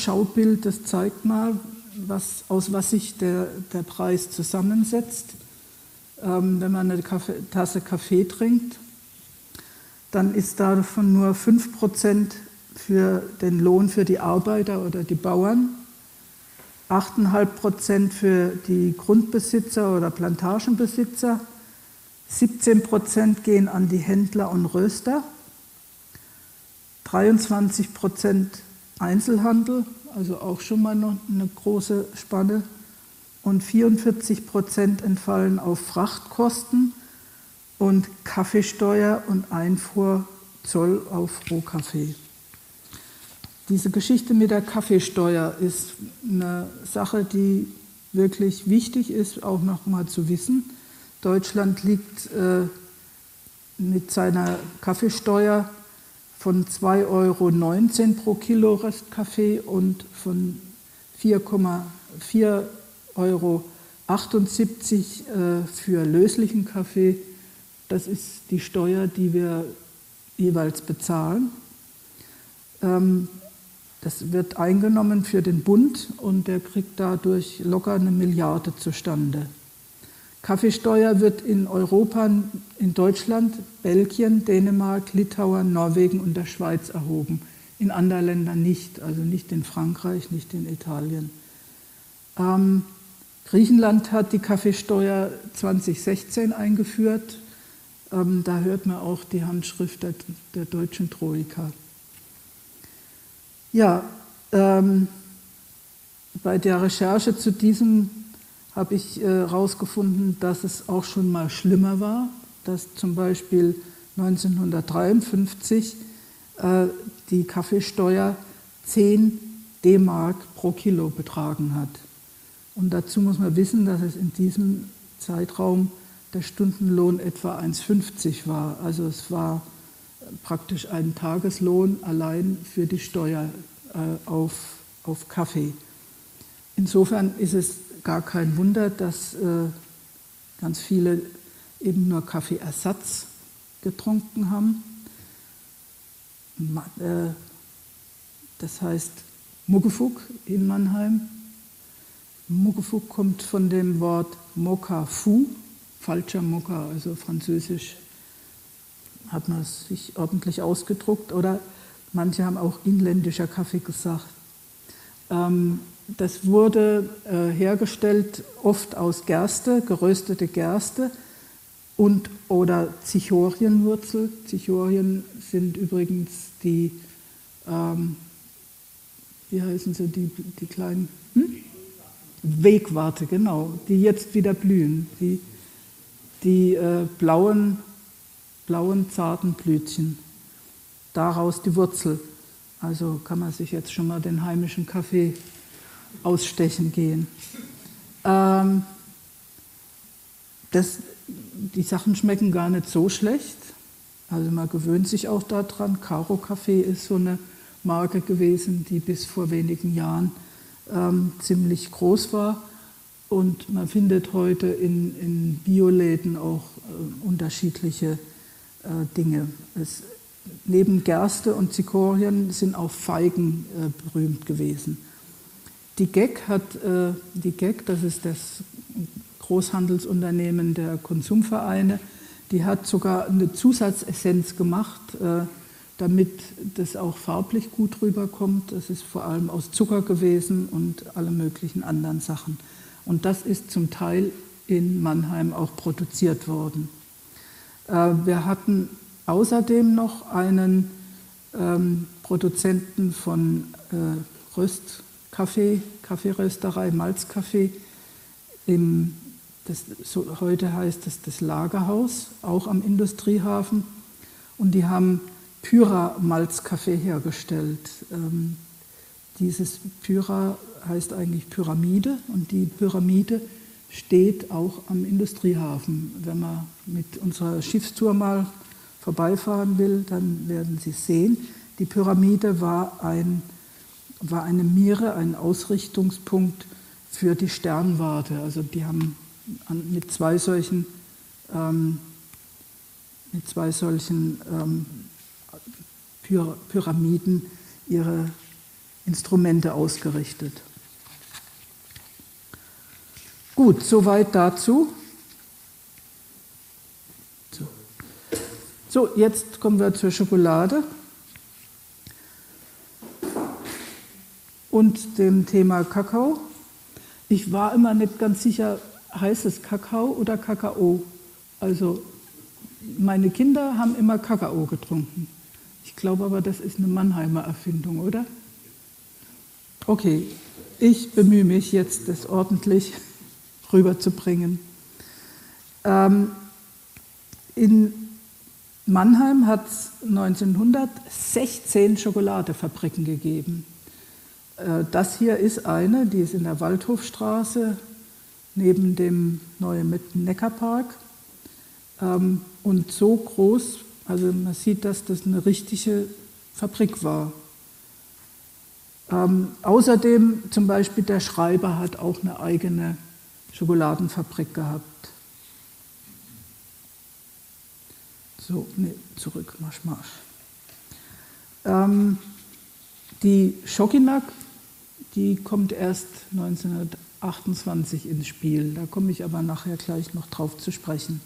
Kaffeetassenschaubild, das zeigt mal, was, aus was sich der, der Preis zusammensetzt. Ähm, wenn man eine Kaffee, Tasse Kaffee trinkt, dann ist davon nur fünf Prozent für den Lohn für die Arbeiter oder die Bauern, acht Komma fünf Prozent für die Grundbesitzer oder Plantagenbesitzer, siebzehn Prozent gehen an die Händler und Röster, dreiundzwanzig Prozent Einzelhandel, also auch schon mal noch eine große Spanne, und vierundvierzig Prozent entfallen auf Frachtkosten und Kaffeesteuer und Einfuhrzoll auf Rohkaffee. Diese Geschichte mit der Kaffeesteuer ist eine Sache, die wirklich wichtig ist, auch noch mal zu wissen. Deutschland liegt äh, mit seiner Kaffeesteuer von zwei Euro neunzehn pro Kilo Röstkaffee und von vier Komma vier Euro achtundsiebzig äh, für löslichen Kaffee. Das ist die Steuer, die wir jeweils bezahlen. Ähm, das wird eingenommen für den Bund und der kriegt dadurch locker eine Milliarde zustande. Kaffeesteuer wird in Europa, in Deutschland, Belgien, Dänemark, Litauen, Norwegen und der Schweiz erhoben. In anderen Ländern nicht, also nicht in Frankreich, nicht in Italien. Ähm, Griechenland hat die Kaffeesteuer zweitausendsechzehn eingeführt. Ähm, da hört man auch die Handschrift der, der deutschen Troika. Ja, ähm, bei der Recherche zu diesem habe ich herausgefunden, äh, dass es auch schon mal schlimmer war, dass zum Beispiel neunzehnhundertdreiundfünfzig äh, die Kaffeesteuer zehn D-Mark pro Kilo betragen hat. Und dazu muss man wissen, dass es in diesem Zeitraum der Stundenlohn etwa eins Komma fünfzig war. Also es war praktisch ein Tageslohn allein für die Steuer äh, auf, auf Kaffee. Insofern ist es gar kein Wunder, dass äh, ganz viele eben nur Kaffeeersatz getrunken haben. Äh, das heißt Muckefuck in Mannheim. Muckefuck kommt von dem Wort Moka Fu, falscher Mokka, also französisch hat man es sich ordentlich ausgedruckt, oder manche haben auch inländischer Kaffee gesagt. Ähm, das wurde äh, hergestellt oft aus Gerste, geröstete Gerste und oder Zichorienwurzel. Zichorien sind übrigens die, ähm, wie heißen sie, die, die kleinen hm? Wegwarte, genau, die jetzt wieder blühen, die, die äh, blauen, blauen, zarten Blütchen. Daraus die Wurzel. Also kann man sich jetzt schon mal den heimischen Kaffee ausstechen gehen. Ähm, das, die Sachen schmecken gar nicht so schlecht. Also man gewöhnt sich auch daran. Caro Kaffee ist so eine Marke gewesen, die bis vor wenigen Jahren ähm, ziemlich groß war. Und man findet heute in, in Bioläden auch äh, unterschiedliche äh, Dinge. Es, neben Gerste und Zichorien sind auch Feigen äh, berühmt gewesen. Die G E C hat, äh, die G E C, das ist das Großhandelsunternehmen der Konsumvereine, die hat sogar eine Zusatzessenz gemacht, äh, damit das auch farblich gut rüberkommt. Das ist vor allem aus Zucker gewesen und alle möglichen anderen Sachen. Und das ist zum Teil in Mannheim auch produziert worden. Äh, wir hatten außerdem noch einen ähm, Produzenten von äh, Röstkaffee, Kaffeerösterei, Malzkaffee. Im, das, so, heute heißt es das Lagerhaus, auch am Industriehafen. Und die haben Pyra-Malzkaffee hergestellt. Ähm, dieses Pyra heißt eigentlich Pyramide und die Pyramide steht auch am Industriehafen. Wenn man mit unserer Schiffstour mal vorbeifahren will, dann werden Sie sehen, die Pyramide war, ein, war eine Mire, ein Ausrichtungspunkt für die Sternwarte. Also die haben mit zwei solchen, ähm, mit zwei solchen ähm, Pyramiden ihre Instrumente ausgerichtet. Gut, soweit dazu. So, jetzt kommen wir zur Schokolade und dem Thema Kakao. Ich war immer nicht ganz sicher, heißt es Kakao oder Kakao? Also meine Kinder haben immer Kakao getrunken. Ich glaube aber, das ist eine Mannheimer Erfindung, oder? Okay, ich bemühe mich jetzt, das ordentlich rüberzubringen. Ähm, in Mannheim hat es neunzehnhundertsechzehn Schokoladefabriken gegeben. Äh, das hier ist eine, die ist in der Waldhofstraße neben dem neuen Neckarpark. Ähm, und so groß, also man sieht, dass das eine richtige Fabrik war. Ähm, außerdem zum Beispiel der Schreiber hat auch eine eigene Schokoladenfabrik gehabt. So, nee, zurück, Marsch, Marsch. Ähm, die Schokinak, die kommt erst neunzehnhundertachtundzwanzig ins Spiel. Da komme ich aber nachher gleich noch drauf zu sprechen.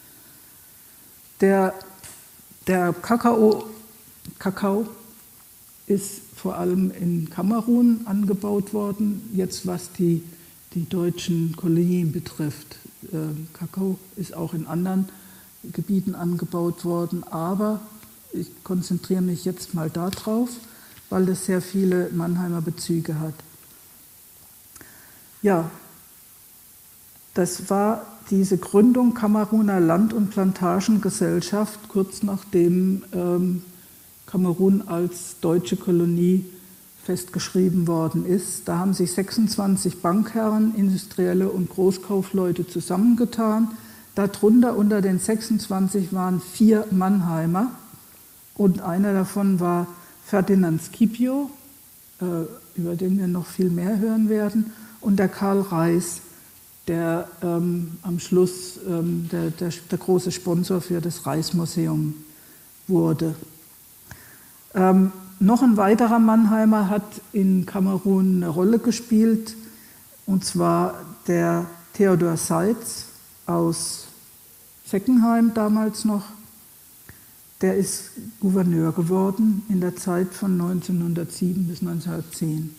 Der, der Kakao, Kakao ist vor allem in Kamerun angebaut worden, jetzt was die, die deutschen Kolonien betrifft. Äh, Kakao ist auch in anderen Gebieten angebaut worden, aber ich konzentriere mich jetzt mal darauf, weil das sehr viele Mannheimer Bezüge hat. Ja, das war diese Gründung Kameruner Land- und Plantagengesellschaft, kurz nachdem ähm, Kamerun als deutsche Kolonie festgeschrieben worden ist. Da haben sich sechsundzwanzig Bankherren, Industrielle und Großkaufleute zusammengetan. Darunter unter den sechsundzwanzig waren vier Mannheimer und einer davon war Ferdinand Scipio, äh, über den wir noch viel mehr hören werden, und der Karl Reis, der ähm, am Schluss ähm, der, der, der große Sponsor für das Reismuseum wurde. Ähm, noch ein weiterer Mannheimer hat in Kamerun eine Rolle gespielt, und zwar der Theodor Seitz aus Seckenheim damals noch. Der ist Gouverneur geworden in der Zeit von neunzehnhundertsieben bis neunzehnhundertzehn.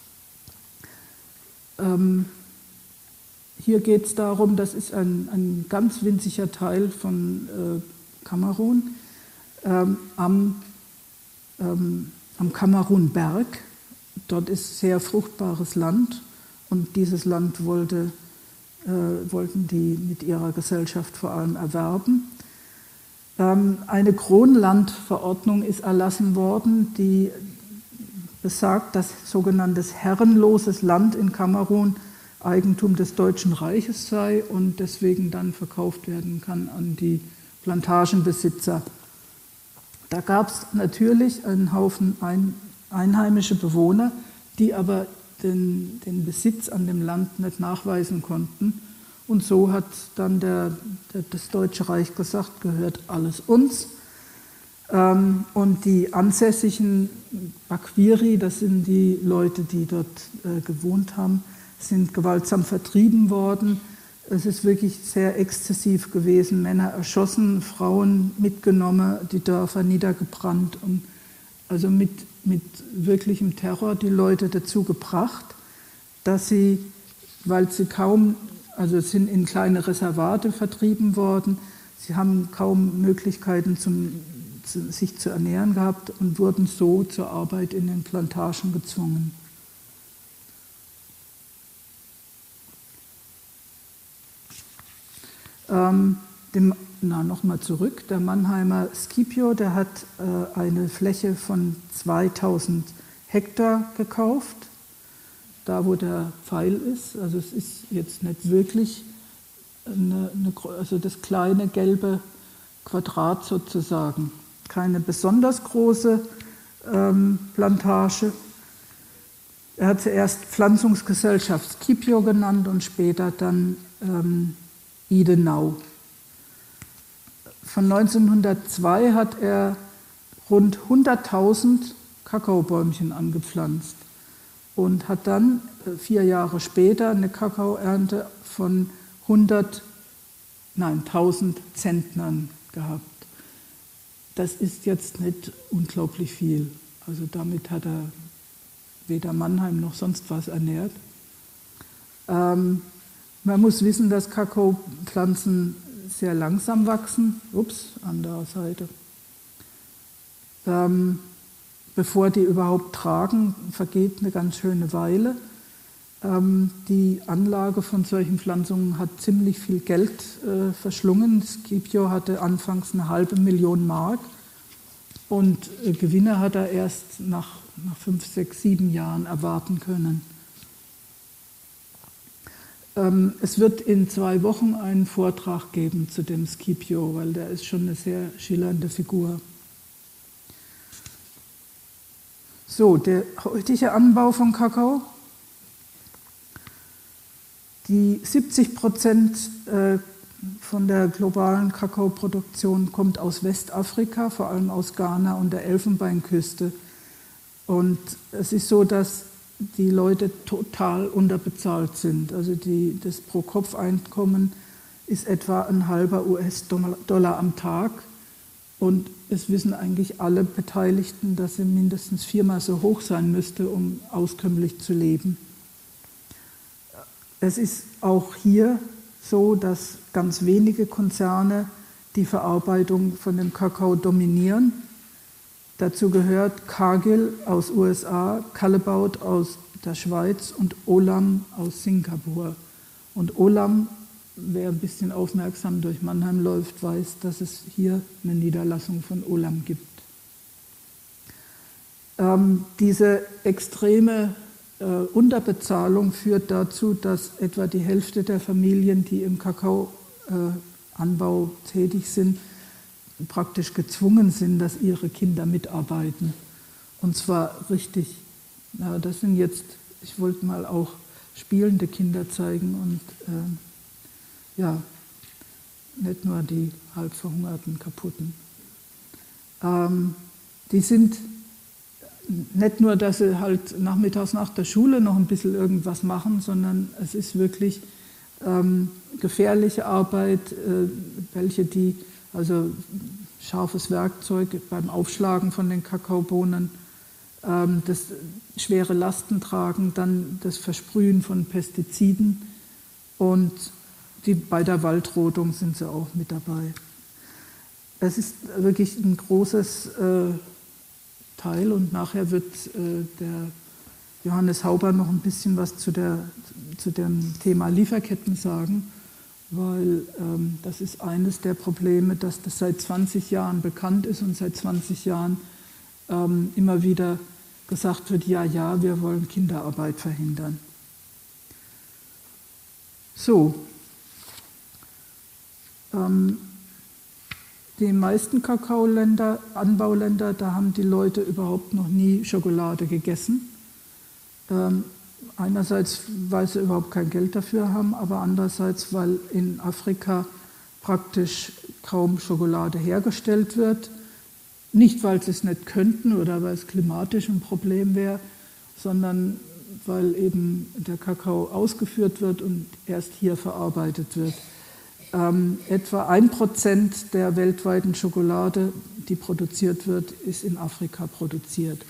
Ähm, hier geht es darum, das ist ein, ein ganz winziger Teil von äh, Kamerun, ähm, am, ähm, am Kamerunberg. Dort ist sehr fruchtbares Land und dieses Land wollte Äh, wollten die mit ihrer Gesellschaft vor allem erwerben. Ähm, eine Kronlandverordnung ist erlassen worden, die besagt, dass sogenanntes herrenloses Land in Kamerun Eigentum des Deutschen Reiches sei und deswegen dann verkauft werden kann an die Plantagenbesitzer. Da gab es natürlich einen Haufen ein, einheimische Bewohner, die aber Den, den Besitz an dem Land nicht nachweisen konnten. Und so hat dann der, der, das Deutsche Reich gesagt, gehört alles uns. Ähm, und die ansässigen Bakwiri, das sind die Leute, die dort äh, gewohnt haben, sind gewaltsam vertrieben worden. Es ist wirklich sehr exzessiv gewesen. Männer erschossen, Frauen mitgenommen, die Dörfer niedergebrannt und also mit, mit wirklichem Terror die Leute dazu gebracht, dass sie, weil sie kaum, also sind in kleine Reservate vertrieben worden, sie haben kaum Möglichkeiten, zum, zu, sich zu ernähren gehabt und wurden so zur Arbeit in den Plantagen gezwungen. Ähm, dem, na, nochmal zurück, der Mannheimer Scipio, der hat äh, eine Fläche von zweitausend Hektar gekauft, da wo der Pfeil ist. Also es ist jetzt nicht wirklich eine, eine, also das kleine gelbe Quadrat sozusagen. Keine besonders große ähm, Plantage. Er hat zuerst Pflanzungsgesellschaft Scipio genannt und später dann ähm, Idenau. Von neunzehnhundertzwei hat er rund hunderttausend Kakaobäumchen angepflanzt und hat dann vier Jahre später eine Kakaoernte von hundert, nein, tausend Zentnern gehabt. das ist jetzt nicht unglaublich viel. Also damit hat er weder Mannheim noch sonst was ernährt. Ähm, man muss wissen, dass Kakaopflanzen sehr langsam wachsen. Ups, andere Seite. Ähm, bevor die überhaupt tragen, vergeht eine ganz schöne Weile. Ähm, die Anlage von solchen Pflanzungen hat ziemlich viel Geld äh, verschlungen. Scipio hatte anfangs eine halbe Million Mark und äh, Gewinne hat er erst nach, nach fünf, sechs, sieben Jahren erwarten können. Ähm, es wird in zwei Wochen einen Vortrag geben zu dem Scipio, weil der ist schon eine sehr schillernde Figur. So, der heutige Anbau von Kakao. Die siebzig Prozent von der globalen Kakaoproduktion kommt aus Westafrika, vor allem aus Ghana und der Elfenbeinküste. Und es ist so, dass die Leute total unterbezahlt sind. Also die, das Pro-Kopf-Einkommen ist etwa ein halber U S-Dollar am Tag. Und es wissen eigentlich alle Beteiligten, dass sie mindestens viermal so hoch sein müsste, um auskömmlich zu leben. Es ist auch hier so, dass ganz wenige Konzerne die Verarbeitung von dem Kakao dominieren. Dazu gehört Cargill aus U S A, Callebaut aus der Schweiz und Olam aus Singapur. Und Olam, wer ein bisschen aufmerksam durch Mannheim läuft, weiß, dass es hier eine Niederlassung von Olam gibt. Ähm, diese extreme äh, Unterbezahlung führt dazu, dass etwa die Hälfte der Familien, die im Kakaoanbau äh, tätig sind, praktisch gezwungen sind, dass ihre Kinder mitarbeiten. Und zwar richtig, na, das sind jetzt, ich wollte mal auch spielende Kinder zeigen und äh, ja, nicht nur die halb verhungerten, kaputten. Ähm, die sind nicht nur, dass sie halt nachmittags nach der Schule noch ein bisschen irgendwas machen, sondern es ist wirklich ähm, gefährliche Arbeit, äh, welche die, also scharfes Werkzeug beim Aufschlagen von den Kakaobohnen, ähm, das schwere Lasten tragen, dann das Versprühen von Pestiziden und die, bei der Waldrodung sind sie auch mit dabei. Es ist wirklich ein großes äh, Teil und nachher wird äh, der Johannes Hauber noch ein bisschen was zu, der, zu dem Thema Lieferketten sagen, weil ähm, das ist eines der Probleme, dass das seit zwanzig Jahren bekannt ist und seit zwanzig Jahren ähm, immer wieder gesagt wird, ja, ja, wir wollen Kinderarbeit verhindern. So. Ähm, die meisten Kakaoländer, Anbauländer, da haben die Leute überhaupt noch nie Schokolade gegessen. Ähm, einerseits, weil sie überhaupt kein Geld dafür haben, aber andererseits, weil in Afrika praktisch kaum Schokolade hergestellt wird. Nicht, weil sie es nicht könnten oder weil es klimatisch ein Problem wäre, sondern weil eben der Kakao ausgeführt wird und erst hier verarbeitet wird. Ähm, etwa ein Prozent der weltweiten Schokolade, die produziert wird, ist in Afrika produziert.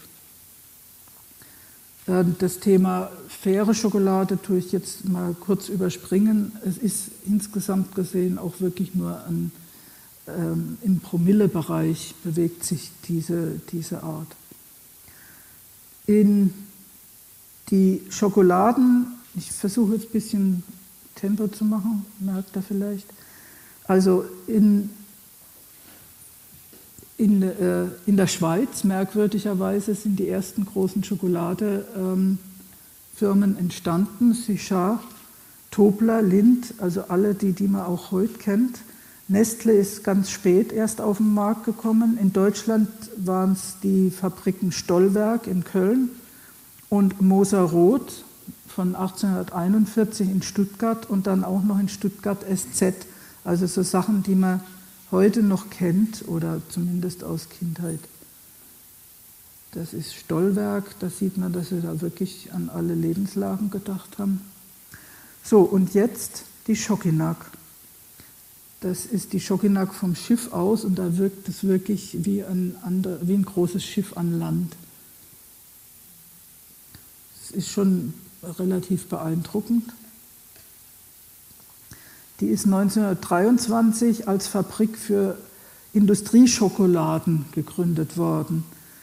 Ähm, das Thema faire Schokolade tue ich jetzt mal kurz überspringen. Es ist insgesamt gesehen auch wirklich nur ein, ähm, im Promillebereich bewegt sich diese, diese Art. In die Schokoladen, ich versuche jetzt ein bisschen Tempo zu machen, merkt ihr vielleicht. Also in, in, äh, in der Schweiz, merkwürdigerweise, sind die ersten großen Schokoladefirmen ähm, entstanden. Suchard, Tobler, Lindt, also alle, die, die man auch heute kennt. Nestle ist ganz spät erst auf den Markt gekommen. In Deutschland waren es die Fabriken Stollwerk in Köln und Moser-Roth von achtzehnhunderteinundvierzig in Stuttgart und dann auch noch in Stuttgart S Z. Also so Sachen, die man heute noch kennt oder zumindest aus Kindheit. Das ist Stollwerk, da sieht man, dass sie da wirklich an alle Lebenslagen gedacht haben. So, und jetzt die Schokinak. Das ist die Schokinak vom Schiff aus und da wirkt es wirklich wie ein, ander, wie ein großes Schiff an Land. Es ist schon relativ beeindruckend. Die ist neunzehnhundertdreiundzwanzig als Fabrik für Industrieschokoladen gegründet worden.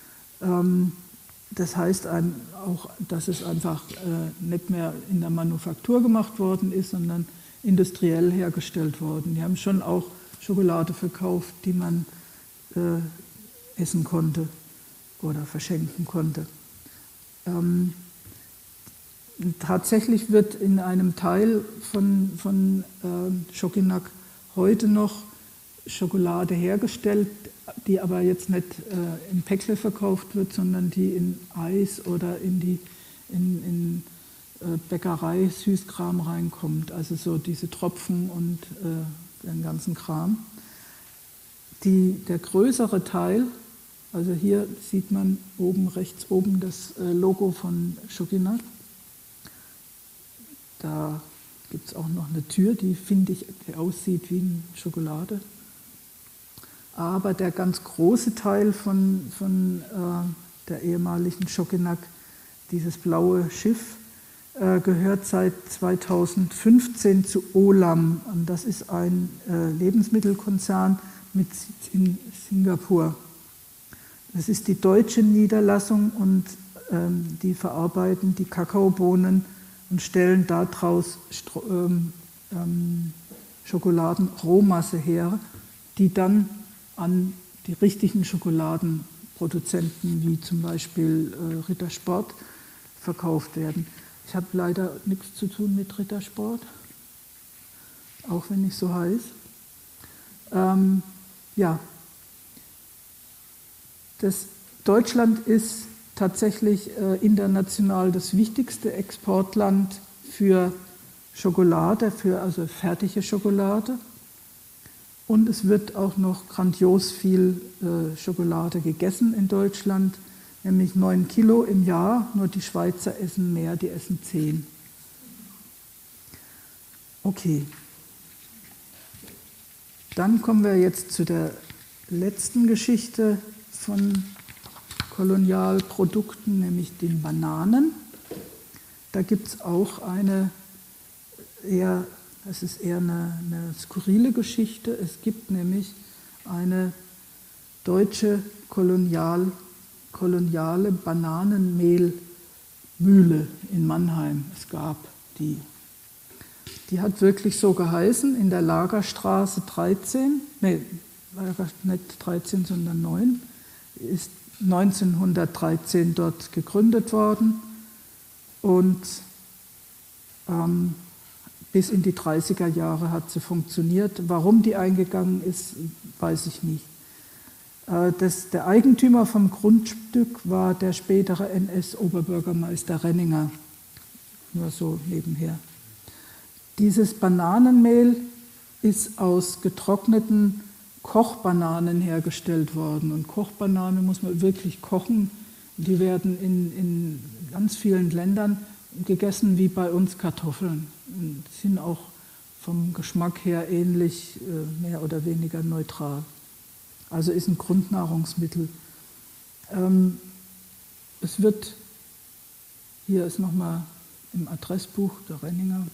Das heißt auch, dass es einfach nicht mehr in der Manufaktur gemacht worden ist, sondern industriell hergestellt worden. Die haben schon auch Schokolade verkauft, die man äh, essen konnte oder verschenken konnte. Ähm, tatsächlich wird in einem Teil von, von äh, Schokinak heute noch Schokolade hergestellt, die aber jetzt nicht äh, im Päckle verkauft wird, sondern die in Eis oder in die in, in Bäckerei, Süßkram reinkommt, also so diese Tropfen und äh, den ganzen Kram. Die, der größere Teil, also hier sieht man oben, rechts oben das äh, Logo von Schokinak. Da gibt es auch noch eine Tür, die finde ich, die aussieht wie eine Schokolade. Aber der ganz große Teil von, von äh, der ehemaligen Schokinak, dieses blaue Schiff, gehört seit zweitausendfünfzehn zu Olam. Und das ist ein äh, Lebensmittelkonzern mit Sitz in Singapur. Das ist die deutsche Niederlassung und ähm, die verarbeiten die Kakaobohnen und stellen daraus ähm, ähm, Schokoladenrohmasse her, die dann an die richtigen Schokoladenproduzenten wie zum Beispiel äh, Rittersport verkauft werden. Ich habe leider nichts zu tun mit Rittersport, auch wenn ich so heiß. Ähm, ja, das Deutschland ist tatsächlich äh, international das wichtigste Exportland für Schokolade, für also fertige Schokolade. Und es wird auch noch grandios viel äh, Schokolade gegessen in Deutschland. Nämlich neun Kilo im Jahr, nur die Schweizer essen mehr, die essen zehn. Okay. Dann kommen wir jetzt zu der letzten Geschichte von Kolonialprodukten, nämlich den Bananen. Da gibt es auch eine eher, das ist eher eine, eine skurrile Geschichte. Es gibt nämlich eine deutsche Kolonial koloniale Bananenmehlmühle in Mannheim. Es gab die. Die hat wirklich so geheißen, in der Lagerstraße dreizehn, nee, nicht dreizehn, sondern neun, ist neunzehnhundertdreizehn dort gegründet worden und ähm, bis in die dreißiger Jahre hat sie funktioniert. Warum die eingegangen ist, weiß ich nicht. Das, der Eigentümer vom Grundstück war der spätere N S-Oberbürgermeister Renninger, nur so nebenher. Dieses Bananenmehl ist aus getrockneten Kochbananen hergestellt worden. Und Kochbananen muss man wirklich kochen. Die werden in, in ganz vielen Ländern gegessen wie bei uns Kartoffeln und sind auch vom Geschmack her ähnlich, mehr oder weniger neutral. Also ist ein Grundnahrungsmittel. Ähm, es wird, hier ist nochmal im Adressbuch der Renninger,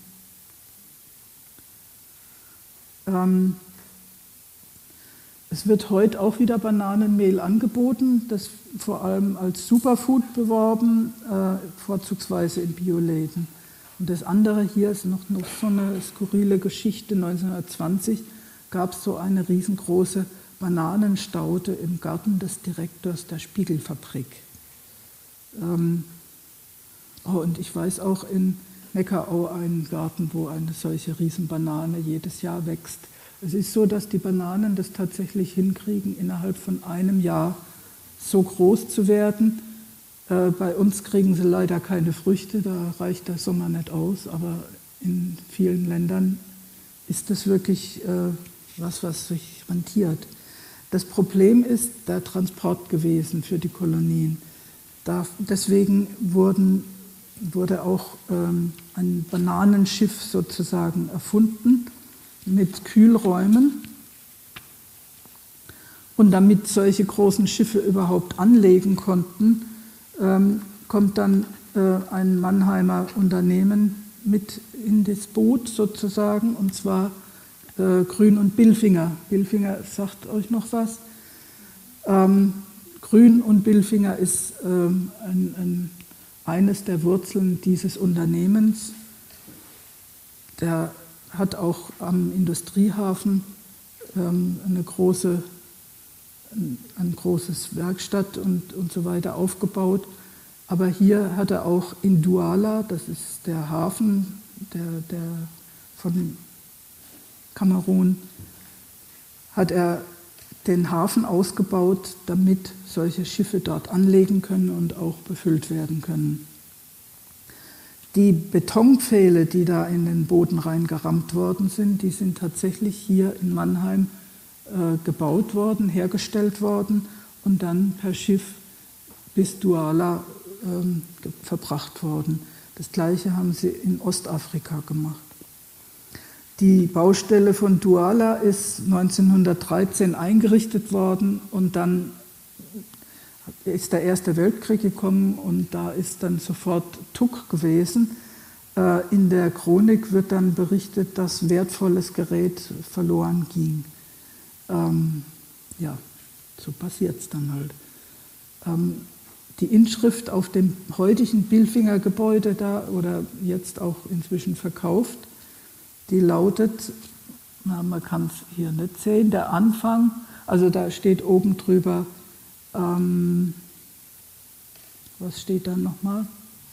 ähm, es wird heute auch wieder Bananenmehl angeboten, das vor allem als Superfood beworben, äh, vorzugsweise in Bioläden. Und das andere hier ist noch, noch so eine skurrile Geschichte. neunzehnhundertzwanzig gab es so eine riesengroße Bananenstaude im Garten des Direktors der Spiegelfabrik. Ähm, oh, und ich weiß auch in Neckarau einen Garten, wo eine solche Riesenbanane jedes Jahr wächst. Es ist so, dass die Bananen das tatsächlich hinkriegen, innerhalb von einem Jahr so groß zu werden. Äh, bei uns kriegen sie leider keine Früchte, da reicht der Sommer nicht aus, aber in vielen Ländern ist das wirklich äh, was, was sich rentiert. Das Problem ist der Transport gewesen für die Kolonien. Da, deswegen wurden, wurde auch ähm, ein Bananenschiff sozusagen erfunden. mit Kühlräumen. Und damit solche großen Schiffe überhaupt anlegen konnten, ähm, kommt dann äh, ein Mannheimer Unternehmen mit in das Boot sozusagen, und zwar äh, Grün und Bilfinger. Bilfinger sagt euch noch was. Ähm, Grün und Bilfinger ist ähm, ein, ein, eines der Wurzeln dieses Unternehmens. Der hat auch am Industriehafen ähm, eine große, ein, ein großes Werkstatt und, und so weiter aufgebaut. Aber hier hat er auch in Douala, das ist der Hafen der, der von Kamerun, hat er den Hafen ausgebaut, damit solche Schiffe dort anlegen können und auch befüllt werden können. Die Betonpfähle, die da in den Boden reingerammt worden sind, die sind tatsächlich hier in Mannheim äh, gebaut worden, hergestellt worden und dann per Schiff bis Douala ähm, verbracht worden. Das Gleiche haben sie in Ostafrika gemacht. Die Baustelle von Douala ist neunzehnhundertdreizehn eingerichtet worden und dann ist der Erste Weltkrieg gekommen und da ist dann sofort Tuck gewesen. In der Chronik wird dann berichtet, dass wertvolles Gerät verloren ging. Ähm, ja, so passiert es dann halt. Ähm, die Inschrift auf dem heutigen Bilfinger Gebäude da, oder jetzt auch inzwischen verkauft, die lautet, na, man kann es hier nicht sehen, der Anfang, also da steht oben drüber, ähm, was steht da nochmal?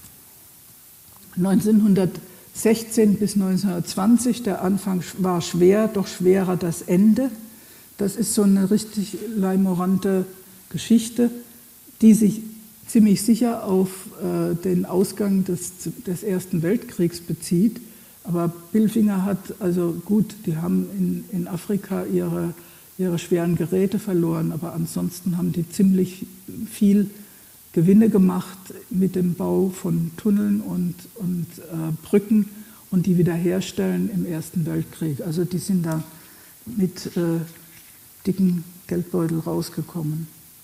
neunzehnhundertsechzehn bis neunzehnhundertzwanzig, der Anfang war schwer, doch schwerer das Ende. Das ist so eine richtig leimorante Geschichte, die sich ziemlich sicher auf äh, den Ausgang des, des Ersten Weltkriegs bezieht. Aber Bilfinger hat, also gut, die haben in, in Afrika ihre, ihre schweren Geräte verloren, aber ansonsten haben die ziemlich viel Gewinne gemacht mit dem Bau von Tunneln und, und äh, Brücken und die wiederherstellen im Ersten Weltkrieg. Also die sind da mit äh, dicken Geldbeutel rausgekommen.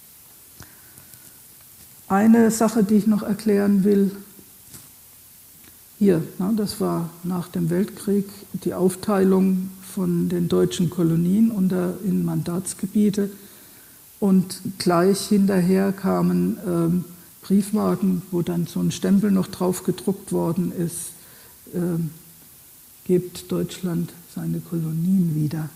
Eine Sache, die ich noch erklären will, hier, na, das war nach dem Weltkrieg die Aufteilung von den deutschen Kolonien unter, in Mandatsgebiete. Und gleich hinterher kamen ähm, Briefmarken, wo dann so ein Stempel noch drauf gedruckt worden ist, ähm, gebt Deutschland seine Kolonien wieder.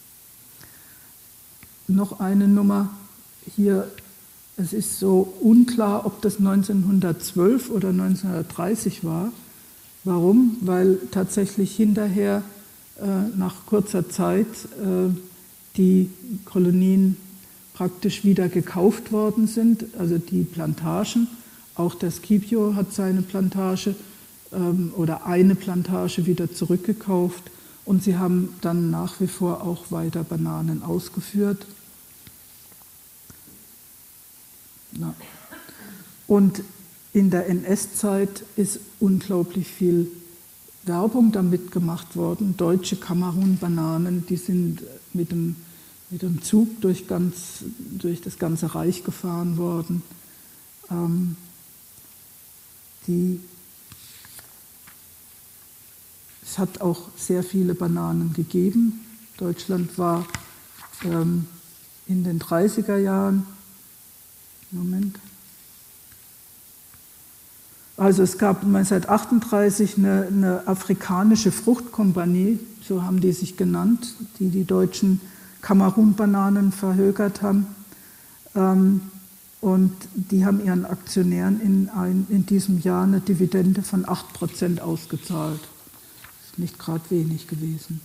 Noch eine Nummer hier, es ist so unklar, ob das neunzehnhundertzwölf oder neunzehnhundertdreißig war. Warum? Weil tatsächlich hinterher, äh, nach kurzer Zeit, äh, die Kolonien praktisch wieder gekauft worden sind, also die Plantagen. Auch der Scipio hat seine Plantage ähm, oder eine Plantage wieder zurückgekauft und sie haben dann nach wie vor auch weiter Bananen ausgeführt. Na. Und in der N S-Zeit ist unglaublich viel Werbung damit gemacht worden. Deutsche Kamerun-Bananen, die sind mit dem mit dem Zug durch, ganz, durch das ganze Reich gefahren worden. Ähm, die, es hat auch sehr viele Bananen gegeben. Deutschland war ähm, in den dreißiger Jahren, Moment, also es gab neunzehnhundertachtunddreißig eine, eine afrikanische Fruchtkompanie, so haben die sich genannt, die die deutschen Kamerun-Bananen verhökert haben. Ähm, und die haben ihren Aktionären in, ein, in diesem Jahr eine Dividende von acht Prozent ausgezahlt. Das ist nicht gerade wenig gewesen.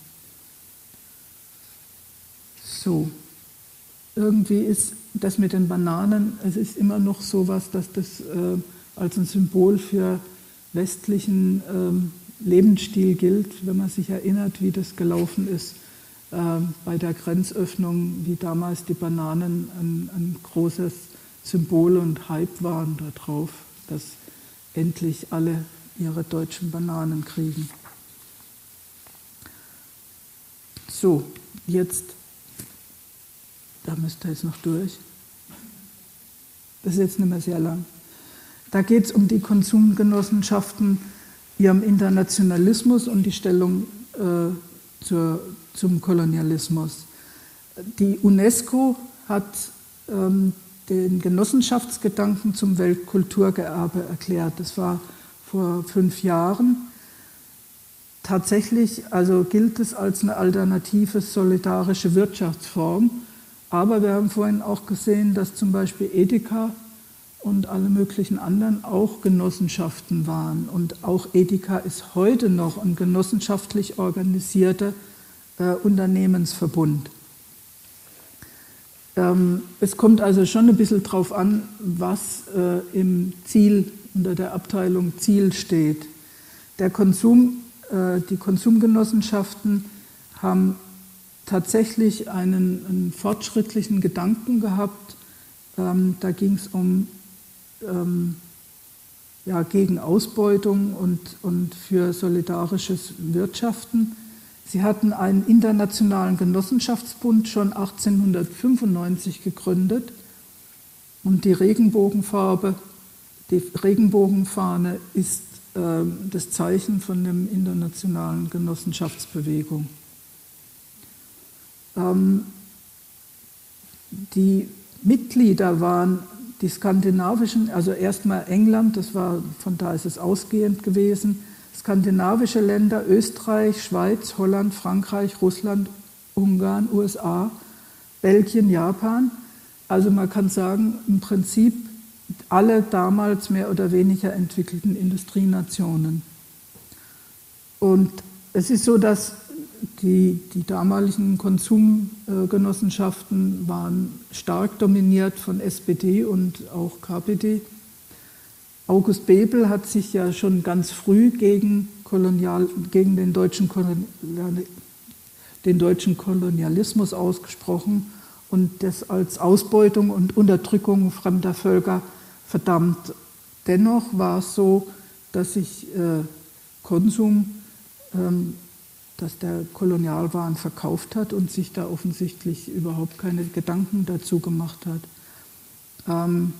So, irgendwie ist das mit den Bananen, es ist immer noch so was, dass das äh, als ein Symbol für westlichen ähm, Lebensstil gilt, wenn man sich erinnert, wie das gelaufen ist bei der Grenzöffnung, wie damals die Bananen ein, ein großes Symbol und Hype waren darauf, dass endlich alle ihre deutschen Bananen kriegen. So, jetzt, da müsst ihr jetzt noch durch. Das ist jetzt nicht mehr sehr lang. Da geht es um die Konsumgenossenschaften, ihrem Internationalismus und die Stellung äh, zur, zum Kolonialismus. Die UNESCO hat ähm, den Genossenschaftsgedanken zum Weltkulturerbe erklärt. Das war vor fünf Jahren. Tatsächlich also gilt es als eine alternative solidarische Wirtschaftsform. Aber wir haben vorhin auch gesehen, dass zum Beispiel Edeka und alle möglichen anderen auch Genossenschaften waren. Und auch Edeka ist heute noch ein genossenschaftlich organisierter äh, Unternehmensverbund. Ähm, es kommt also schon ein bisschen drauf an, was äh, im Ziel, unter der Abteilung Ziel steht. Der Konsum, äh, die Konsumgenossenschaften haben tatsächlich einen, einen fortschrittlichen Gedanken gehabt. Ähm, da ging es um ähm, ja, gegen Ausbeutung und, und für solidarisches Wirtschaften. Sie hatten einen internationalen Genossenschaftsbund schon achtzehnhundertfünfundneunzig gegründet und die Regenbogenfarbe, die Regenbogenfahne ist äh, das Zeichen von der internationalen Genossenschaftsbewegung. Ähm, die Mitglieder waren die skandinavischen, also erstmal England, das war, von da ist es ausgehend gewesen, skandinavische Länder, Österreich, Schweiz, Holland, Frankreich, Russland, Ungarn, U S A, Belgien, Japan. Also man kann sagen, im Prinzip alle damals mehr oder weniger entwickelten Industrienationen. Und es ist so, dass die, die damaligen Konsumgenossenschaften waren stark dominiert von S P D und auch K P D. August Bebel hat sich ja schon ganz früh gegen, Kolonial, gegen den, deutschen Kolonial, den deutschen Kolonialismus ausgesprochen und das als Ausbeutung und Unterdrückung fremder Völker verdammt. Dennoch war es so, dass sich äh, Konsum, ähm, dass der Kolonialwaren verkauft hat und sich da offensichtlich überhaupt keine Gedanken dazu gemacht hat. Ähm,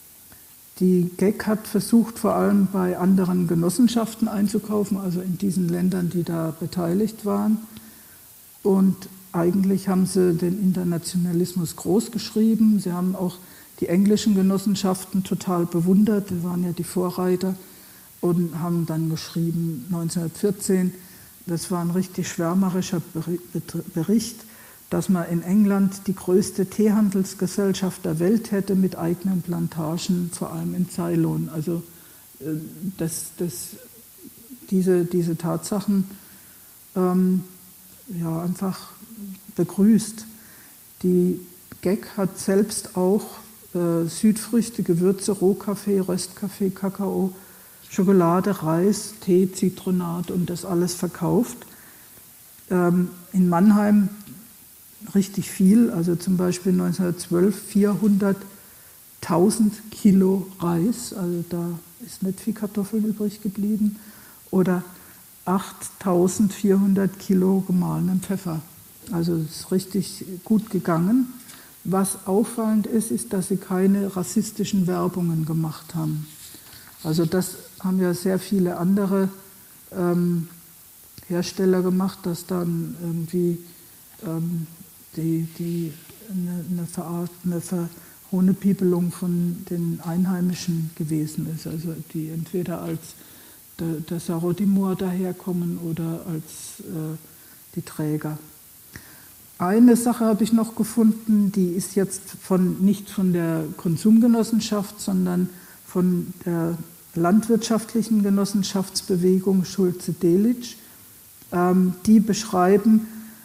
Die G E C hat versucht, vor allem bei anderen Genossenschaften einzukaufen, also in diesen Ländern, die da beteiligt waren. Und eigentlich haben sie den Internationalismus großgeschrieben. Sie haben auch die englischen Genossenschaften total bewundert. Die waren ja die Vorreiter und haben dann geschrieben, neunzehnhundertvierzehn, das war ein richtig schwärmerischer Bericht, dass man in England die größte Teehandelsgesellschaft der Welt hätte mit eigenen Plantagen, vor allem in Ceylon. Also das, das, diese, diese Tatsachen ähm, ja, einfach begrüßt. Die G E C hat selbst auch äh, Südfrüchte, Gewürze, Rohkaffee, Röstkaffee, Kakao, Schokolade, Reis, Tee, Zitronat und das alles verkauft. Ähm, in Mannheim richtig viel, also zum Beispiel neunzehnhundertzwölf vierhunderttausend Kilo Reis, also da ist nicht viel Kartoffeln übrig geblieben, oder achttausendvierhundert Kilo gemahlenen Pfeffer. Also es ist richtig gut gegangen. Was auffallend ist, ist, dass sie keine rassistischen Werbungen gemacht haben. Also das haben ja sehr viele andere ähm, Hersteller gemacht, dass dann irgendwie ähm, die, die eine, eine, Verart, eine Verhohnepiepelung von den Einheimischen gewesen ist, also die entweder als der, der Sarodimor daherkommen oder als äh, die Träger. Eine Sache habe ich noch gefunden, die ist jetzt von, nicht von der Konsumgenossenschaft, sondern von der landwirtschaftlichen Genossenschaftsbewegung Schulze-Delitzsch. Ähm, die beschreiben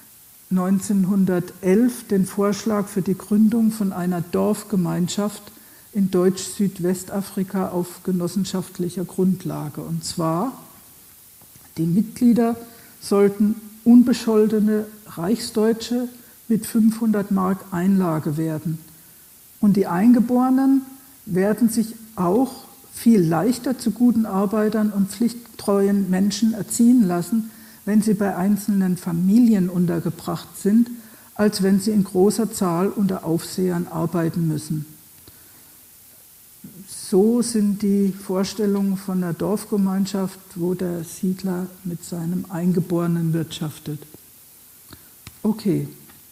neunzehnhundertelf den Vorschlag für die Gründung von einer Dorfgemeinschaft in Deutsch-Südwestafrika auf genossenschaftlicher Grundlage. Und zwar, die Mitglieder sollten unbescholtene Reichsdeutsche mit fünfhundert Mark Einlage werden. Und die Eingeborenen werden sich auch viel leichter zu guten Arbeitern und pflichttreuen Menschen erziehen lassen, wenn sie bei einzelnen Familien untergebracht sind, als wenn sie in großer Zahl unter Aufsehern arbeiten müssen. So sind die Vorstellungen von der Dorfgemeinschaft, wo der Siedler mit seinem Eingeborenen wirtschaftet. Okay.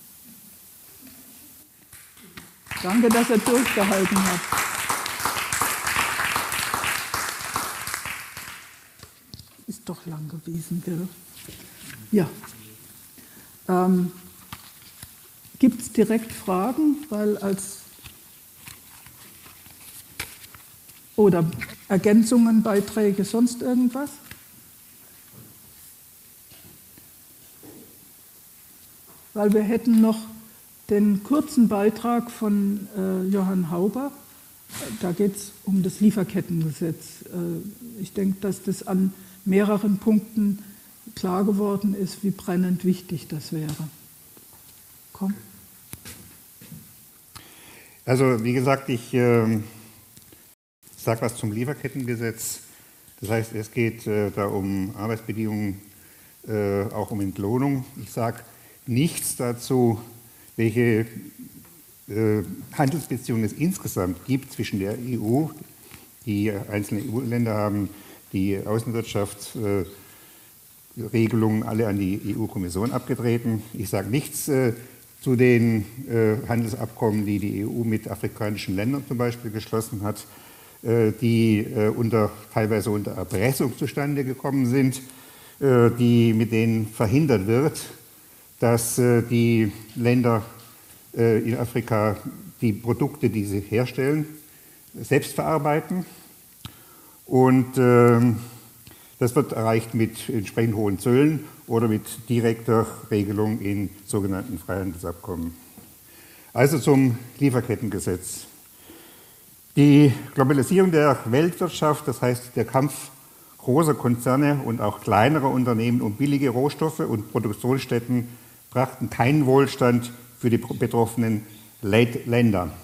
Danke, dass ihr durchgehalten habt. Ist doch lang gewesen, gell? Ja. Ähm, Gibt es direkt Fragen? Weil als oder Ergänzungen, Beiträge, sonst irgendwas? Weil wir hätten noch den kurzen Beitrag von äh, Johann Hauber. Da geht es um das Lieferkettengesetz. Äh, ich denke, dass das an mehreren Punkten klar geworden ist, wie brennend wichtig das wäre. Komm. Also wie gesagt, ich äh, sage was zum Lieferkettengesetz. Das heißt, es geht äh, da um Arbeitsbedingungen, äh, auch um Entlohnung. Ich sage nichts dazu, welche äh, Handelsbeziehungen es insgesamt gibt zwischen der E U, die einzelne E U-Länder haben, die Außenwirtschaftsregelungen äh, alle an die E U-Kommission abgetreten. Ich sage nichts äh, zu den äh, Handelsabkommen, die die E U mit afrikanischen Ländern zum Beispiel geschlossen hat, äh, die äh, unter, teilweise unter Erpressung zustande gekommen sind, äh, die, mit denen verhindert wird, dass äh, die Länder äh, in Afrika die Produkte, die sie herstellen, selbst verarbeiten. Und äh, das wird erreicht mit entsprechend hohen Zöllen oder mit direkter Regelung in sogenannten Freihandelsabkommen. Also zum Lieferkettengesetz. Die Globalisierung der Weltwirtschaft, das heißt der Kampf großer Konzerne und auch kleinerer Unternehmen um billige Rohstoffe und Produktionsstätten, brachten keinen Wohlstand für die betroffenen Länder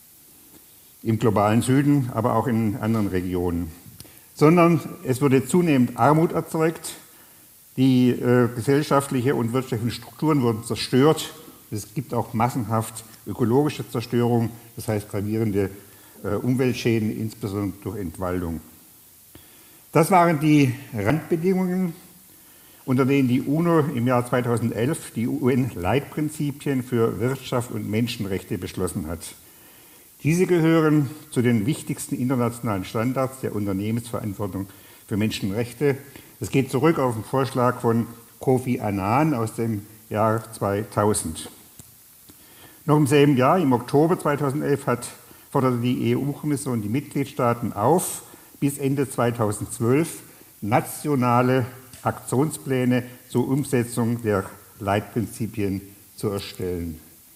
im globalen Süden, aber auch in anderen Regionen, sondern es wurde zunehmend Armut erzeugt, die äh, gesellschaftliche und wirtschaftliche Strukturen wurden zerstört, es gibt auch massenhaft ökologische Zerstörung, das heißt gravierende äh, Umweltschäden, insbesondere durch Entwaldung. Das waren die Randbedingungen, unter denen die UNO im Jahr zweitausendelf die U N-Leitprinzipien für Wirtschaft und Menschenrechte beschlossen hat. Diese gehören zu den wichtigsten internationalen Standards der Unternehmensverantwortung für Menschenrechte. Es geht zurück auf den Vorschlag von Kofi Annan aus dem Jahr zweitausend. Noch im selben Jahr, im Oktober zweitausendelf, hat, forderte die E U-Kommission die Mitgliedstaaten auf, bis Ende zweitausendzwölf nationale Aktionspläne zur Umsetzung der Leitprinzipien zu erstellen.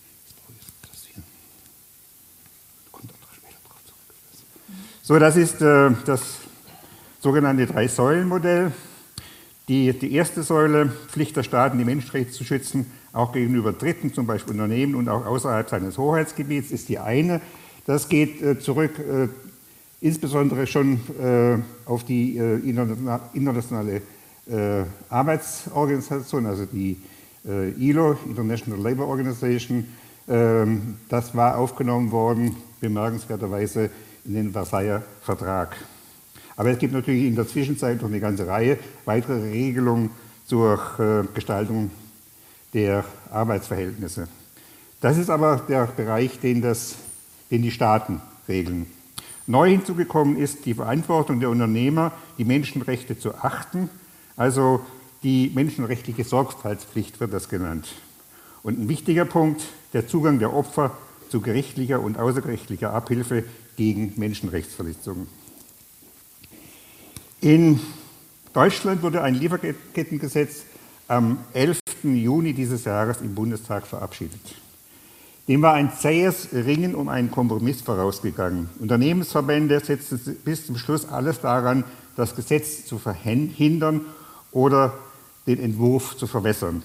So, das ist äh, das sogenannte Drei-Säulen-Modell. Die, die erste Säule, Pflicht der Staaten, die Menschenrechte zu schützen, auch gegenüber Dritten, zum Beispiel Unternehmen und auch außerhalb seines Hoheitsgebiets, ist die eine. Das geht äh, zurück äh, insbesondere schon äh, auf die äh, internationale äh, Arbeitsorganisation, also die äh, I L O, International Labour Organization. Ähm, das war aufgenommen worden, bemerkenswerterweise, in den Versailler Vertrag. Aber es gibt natürlich in der Zwischenzeit noch eine ganze Reihe weiterer Regelungen zur äh, Gestaltung der Arbeitsverhältnisse. Das ist aber der Bereich, den, das, den die Staaten regeln. Neu hinzugekommen ist die Verantwortung der Unternehmer, die Menschenrechte zu achten, also die menschenrechtliche Sorgfaltspflicht wird das genannt. Und ein wichtiger Punkt, der Zugang der Opfer zu gerichtlicher und außergerichtlicher Abhilfe gegen Menschenrechtsverletzungen. In Deutschland wurde ein Lieferkettengesetz am elften Juni dieses Jahres im Bundestag verabschiedet. Dem war ein zähes Ringen um einen Kompromiss vorausgegangen. Unternehmensverbände setzten bis zum Schluss alles daran, das Gesetz zu verhindern oder den Entwurf zu verwässern.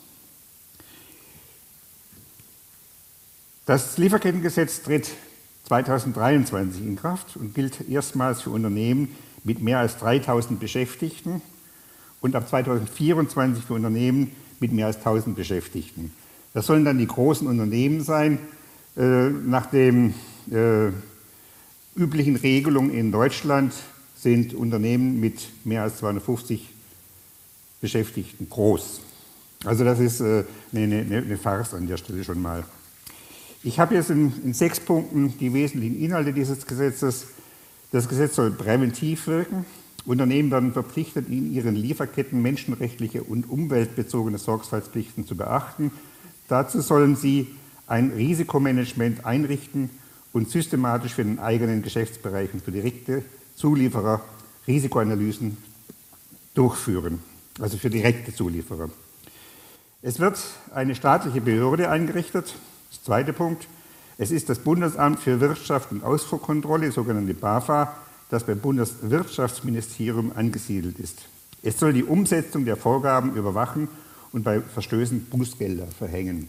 Das Lieferkettengesetz tritt zweitausenddreiundzwanzig in Kraft und gilt erstmals für Unternehmen mit mehr als dreitausend Beschäftigten und ab zweitausendvierundzwanzig für Unternehmen mit mehr als tausend Beschäftigten. Das sollen dann die großen Unternehmen sein, äh, nach den äh, üblichen Regelungen in Deutschland sind Unternehmen mit mehr als zweihundertfünfzig Beschäftigten groß. Also das ist äh, eine, eine, eine Farce an der Stelle schon mal. Ich habe jetzt in, in sechs Punkten die wesentlichen Inhalte dieses Gesetzes. Das Gesetz soll präventiv wirken. Unternehmen werden verpflichtet, in ihren Lieferketten menschenrechtliche und umweltbezogene Sorgfaltspflichten zu beachten. Dazu sollen sie ein Risikomanagement einrichten und systematisch für den eigenen Geschäftsbereich und für direkte Zulieferer Risikoanalysen durchführen, also für direkte Zulieferer. Es wird eine staatliche Behörde eingerichtet. Das zweite Punkt. Es ist das Bundesamt für Wirtschaft und Ausfuhrkontrolle, sogenannte BAFA, das beim Bundeswirtschaftsministerium angesiedelt ist. Es soll die Umsetzung der Vorgaben überwachen und bei Verstößen Bußgelder verhängen.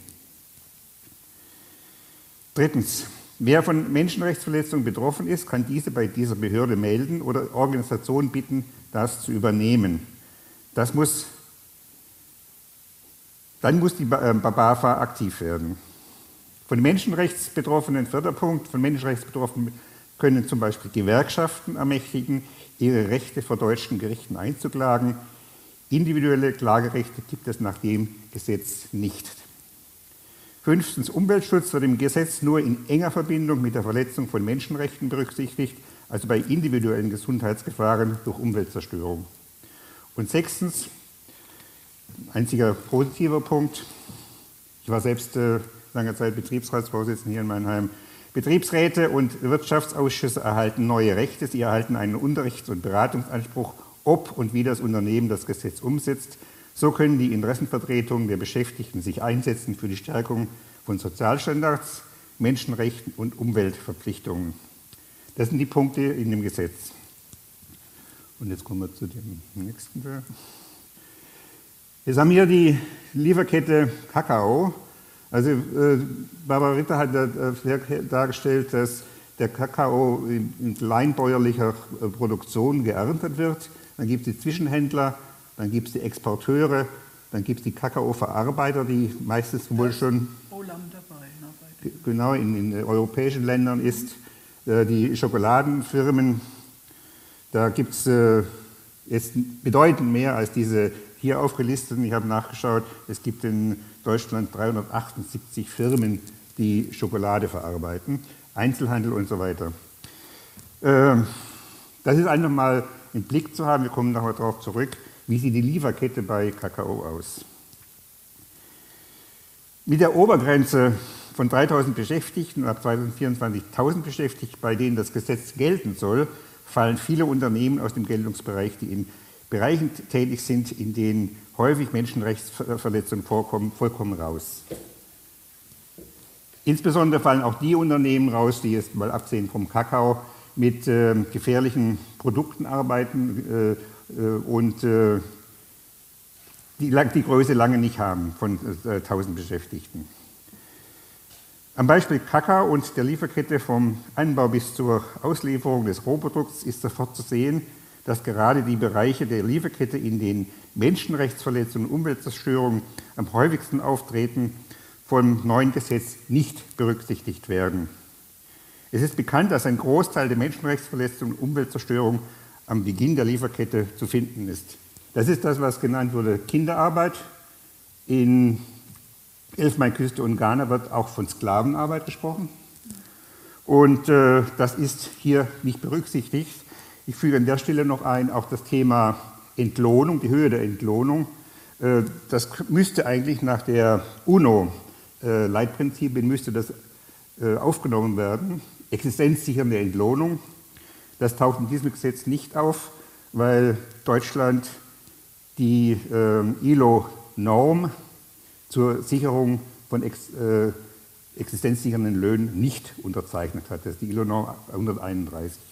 Drittens. Wer von Menschenrechtsverletzungen betroffen ist, kann diese bei dieser Behörde melden oder Organisationen bitten, das zu übernehmen. Das muss, dann muss die BAFA aktiv werden. Von Menschenrechtsbetroffenen, vierter Punkt, von Menschenrechtsbetroffenen können zum Beispiel Gewerkschaften ermächtigen, ihre Rechte vor deutschen Gerichten einzuklagen. Individuelle Klagerechte gibt es nach dem Gesetz nicht. Fünftens, Umweltschutz wird im Gesetz nur in enger Verbindung mit der Verletzung von Menschenrechten berücksichtigt, also bei individuellen Gesundheitsgefahren durch Umweltzerstörung. Und sechstens, einziger positiver Punkt, ich war selbst äh, lange Zeit Betriebsratsvorsitzender hier in Mannheim. Betriebsräte und Wirtschaftsausschüsse erhalten neue Rechte. Sie erhalten einen Unterrichts- und Beratungsanspruch, ob und wie das Unternehmen das Gesetz umsetzt. So können die Interessenvertretungen der Beschäftigten sich einsetzen für die Stärkung von Sozialstandards, Menschenrechten und Umweltverpflichtungen. Das sind die Punkte in dem Gesetz. Und jetzt kommen wir zu dem nächsten. Jetzt haben wir hier die Lieferkette Kakao. Also äh, Barbara Ritter hat äh, dargestellt, dass der Kakao in, in kleinbäuerlicher äh, Produktion geerntet wird. Dann gibt es die Zwischenhändler, dann gibt es die Exporteure, dann gibt es die Kakaoverarbeiter, die meistens wohl schon Holland dabei, ne, genau in, in europäischen Ländern ist. Äh, die Schokoladenfirmen, da gibt es äh, jetzt bedeutend mehr als diese hier aufgelisteten. Ich habe nachgeschaut, es gibt in Deutschland dreihundertachtundsiebzig Firmen, die Schokolade verarbeiten, Einzelhandel und so weiter. Äh, das ist einfach mal im Blick zu haben, wir kommen nachher darauf zurück. Wie sieht die Lieferkette bei Kakao aus? Mit der Obergrenze von dreitausend Beschäftigten und ab zweitausendvierundzwanzig tausend Beschäftigten, bei denen das Gesetz gelten soll, fallen viele Unternehmen aus dem Geltungsbereich, die in Bereichen tätig sind, in denen häufig Menschenrechtsverletzungen vorkommen, vollkommen raus. Insbesondere fallen auch die Unternehmen raus, die jetzt mal abgesehen vom Kakao mit äh, gefährlichen Produkten arbeiten, äh, und äh, die, die Größe lange nicht haben von äh, tausend Beschäftigten. Am Beispiel Kakao und der Lieferkette vom Anbau bis zur Auslieferung des Rohprodukts ist sofort zu sehen, dass gerade die Bereiche der Lieferkette, in denen Menschenrechtsverletzungen und Umweltzerstörung am häufigsten auftreten, vom neuen Gesetz nicht berücksichtigt werden. Es ist bekannt, dass ein Großteil der Menschenrechtsverletzungen und Umweltzerstörung am Beginn der Lieferkette zu finden ist. Das ist das, was genannt wurde Kinderarbeit. In Elfenbeinküste und Ghana wird auch von Sklavenarbeit gesprochen. Und äh, das ist hier nicht berücksichtigt. Ich füge an der Stelle noch ein, auch das Thema Entlohnung, die Höhe der Entlohnung. Äh, das müsste eigentlich nach der UNO-Leitprinzipien müsste das äh, aufgenommen werden. Existenzsichernde Entlohnung. Das taucht in diesem Gesetz nicht auf, weil Deutschland die äh, I L O-Norm zur Sicherung von ex, äh, existenzsichernden Löhnen nicht unterzeichnet hat. Das ist die I L O-Norm hunderteinunddreißig.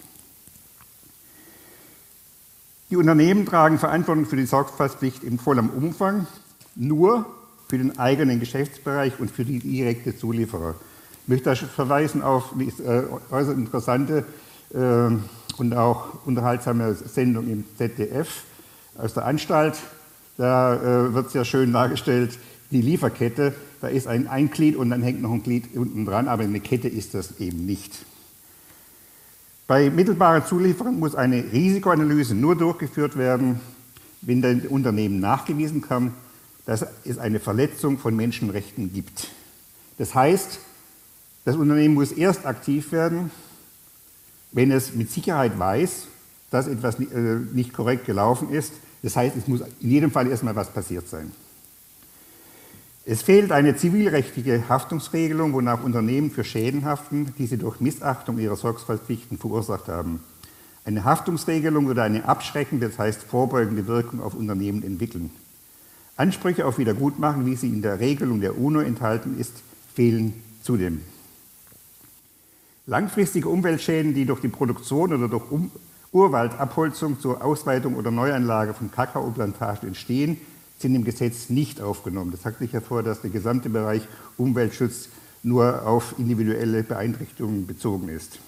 Die Unternehmen tragen Verantwortung für die Sorgfaltspflicht in vollem Umfang, nur für den eigenen Geschäftsbereich und für die direkte Zulieferer. Ich möchte da verweisen auf die äh, äußerst interessante äh, und auch unterhaltsame Sendung im Z D F, aus der Anstalt, da äh, wird sehr schön dargestellt, die Lieferkette, da ist ein, ein Glied und dann hängt noch ein Glied unten dran, aber eine Kette ist das eben nicht. Bei mittelbaren Zulieferern muss eine Risikoanalyse nur durchgeführt werden, wenn dem Unternehmen nachgewiesen kann, dass es eine Verletzung von Menschenrechten gibt. Das heißt, das Unternehmen muss erst aktiv werden, wenn es mit Sicherheit weiß, dass etwas nicht korrekt gelaufen ist. Das heißt, es muss in jedem Fall erstmal was passiert sein. Es fehlt eine zivilrechtliche Haftungsregelung, wonach Unternehmen für Schäden haften, die sie durch Missachtung ihrer Sorgfaltspflichten verursacht haben. Eine Haftungsregelung würde eine abschreckende, das heißt vorbeugende Wirkung auf Unternehmen entwickeln. Ansprüche auf Wiedergutmachung, wie sie in der Regelung der UNO enthalten ist, fehlen zudem. Langfristige Umweltschäden, die durch die Produktion oder durch um Urwaldabholzung zur Ausweitung oder Neuanlage von Kakaoplantagen entstehen, sind im Gesetz nicht aufgenommen. Das sagt nicht hervor, dass der gesamte Bereich Umweltschutz nur auf individuelle Beeinträchtigungen bezogen ist.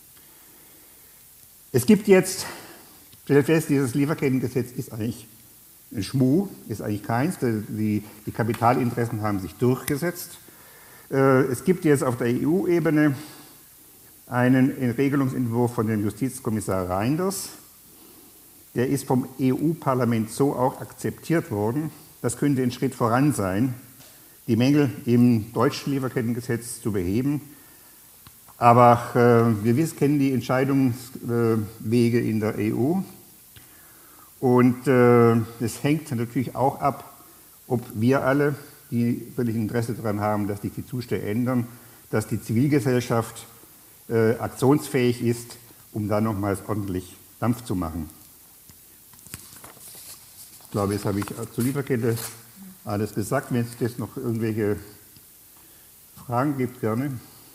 Es gibt jetzt, stellt fest, dieses Lieferkettengesetz ist eigentlich ein Schmuh, ist eigentlich keins. Die, die Kapitalinteressen haben sich durchgesetzt. Es gibt jetzt auf der E U-Ebene einen Regelungsentwurf von dem Justizkommissar Reynders. Der ist vom E U-Parlament so auch akzeptiert worden. Das könnte ein Schritt voran sein, die Mängel im deutschen Lieferkettengesetz zu beheben. Aber äh, wir wissen, kennen die Entscheidungswege in der E U. Und äh, das hängt natürlich auch ab, ob wir alle, die wirklich Interesse daran haben, dass sich die Zustände ändern, dass die Zivilgesellschaft äh, aktionsfähig ist, um da nochmals ordentlich Dampf zu machen. Ich glaube, jetzt habe ich zur Lieferkette alles gesagt. Wenn es jetzt noch irgendwelche Fragen gibt, gerne.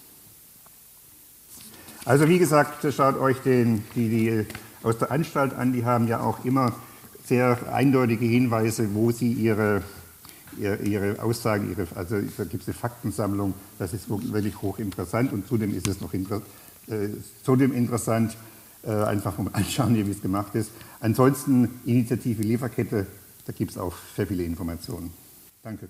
Also wie gesagt, schaut euch den, die, die aus der Anstalt an, die haben ja auch immer sehr eindeutige Hinweise, wo sie ihre, ihre, ihre Aussagen, ihre, also da gibt es eine Faktensammlung, das ist wirklich hochinteressant und zudem ist es noch inter, äh, zudem interessant, äh, einfach um anschauen, wie es gemacht ist. Ansonsten Initiative Lieferkette, da gibt es auch sehr viele Informationen. Danke.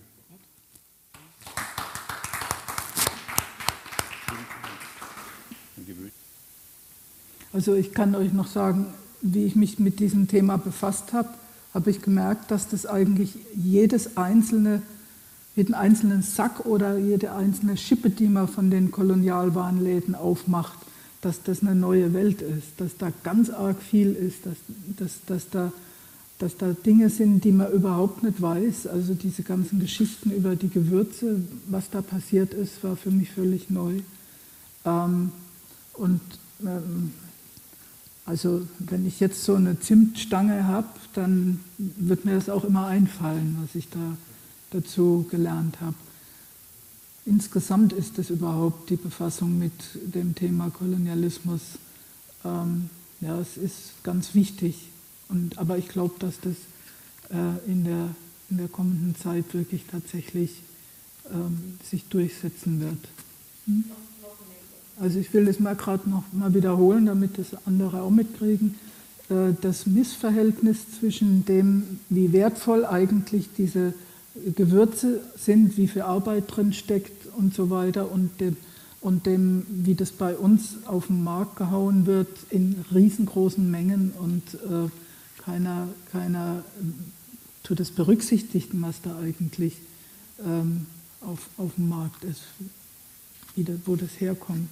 Also ich kann euch noch sagen, wie ich mich mit diesem Thema befasst habe, habe ich gemerkt, dass das eigentlich jedes einzelne, jeden einzelnen Sack oder jede einzelne Schippe, die man von den Kolonialwarenläden aufmacht, dass das eine neue Welt ist, dass da ganz arg viel ist, dass, dass, dass, da, dass da Dinge sind, die man überhaupt nicht weiß. Also diese ganzen Geschichten über die Gewürze, was da passiert ist, war für mich völlig neu. Ähm, und ähm, Also wenn ich jetzt so eine Zimtstange habe, dann wird mir das auch immer einfallen, was ich da dazu gelernt habe. Insgesamt ist es überhaupt die Befassung mit dem Thema Kolonialismus, ähm, ja, es ist ganz wichtig. Und, aber ich glaube, dass das äh, in, der, in der kommenden Zeit wirklich tatsächlich ähm, sich durchsetzen wird. Hm? Also ich will das mal gerade noch mal wiederholen, damit das andere auch mitkriegen. Das Missverhältnis zwischen dem, wie wertvoll eigentlich diese Gewürze sind, wie viel Arbeit drin steckt und so weiter, und dem, und dem, wie das bei uns auf den Markt gehauen wird in riesengroßen Mengen und äh, keiner, keiner tut das berücksichtigen, was da eigentlich ähm, auf, auf dem Markt ist, wie das, wo das herkommt.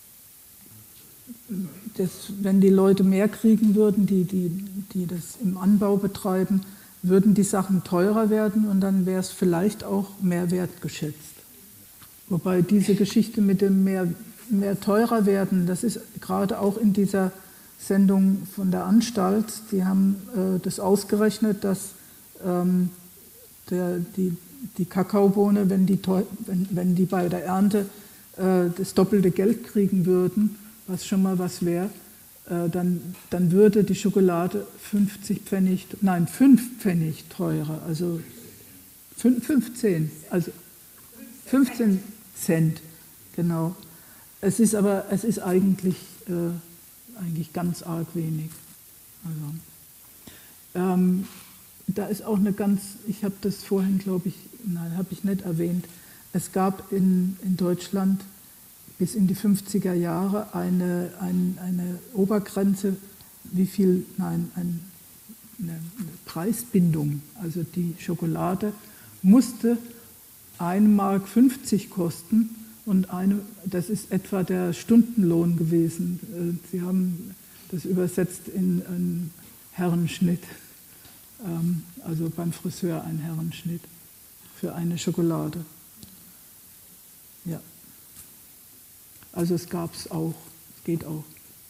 Das, wenn die Leute mehr kriegen würden, die, die, die das im Anbau betreiben, würden die Sachen teurer werden und dann wäre es vielleicht auch mehr wertgeschätzt. Wobei diese Geschichte mit dem mehr, mehr teurer werden, das ist gerade auch in dieser Sendung von der Anstalt, die haben äh, das ausgerechnet, dass ähm, der, die, die Kakaobohne, wenn die, wenn, wenn die bei der Ernte äh, das doppelte Geld kriegen würden, was schon mal was wäre, äh, dann, dann würde die Schokolade fünfzig Pfennig, nein, fünf Pfennig teurer, also fünfzehn, also fünfzehn Cent, genau. Es ist aber, es ist eigentlich, äh, eigentlich ganz arg wenig. Also, ähm, da ist auch eine ganz, ich habe das vorhin, glaube ich, nein, habe ich nicht erwähnt, es gab in, in Deutschland bis in die fünfziger Jahre eine, ein, eine Obergrenze, wie viel, nein, ein, eine, eine Preisbindung. Also die Schokolade musste eine Mark fünfzig kosten und eine, das ist etwa der Stundenlohn gewesen. Sie haben das übersetzt in einen Herrenschnitt, also beim Friseur ein Herrenschnitt für eine Schokolade. Ja. Also es gab es auch, es geht auch.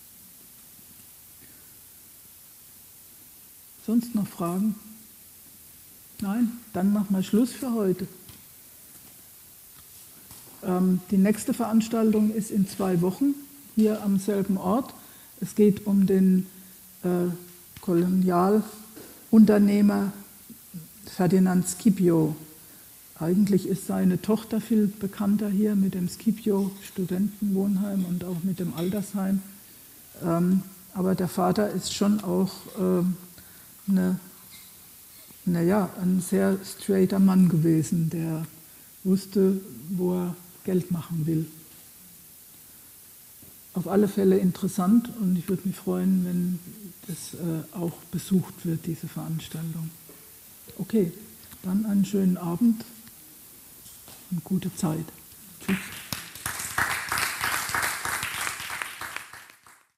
Sonst noch Fragen? Nein? Dann machen wir Schluss für heute. Ähm, die nächste Veranstaltung ist in zwei Wochen hier am selben Ort. Es geht um den äh, Kolonialunternehmer Ferdinand Scipio. Eigentlich ist seine Tochter viel bekannter hier mit dem Scipio Studentenwohnheim und auch mit dem Altersheim. Ähm, aber der Vater ist schon auch äh, eine, naja, ein sehr straighter Mann gewesen, der wusste, wo er Geld machen will. Auf alle Fälle interessant und ich würde mich freuen, wenn das äh, auch besucht wird, diese Veranstaltung. Okay, dann einen schönen Abend und gute Zeit.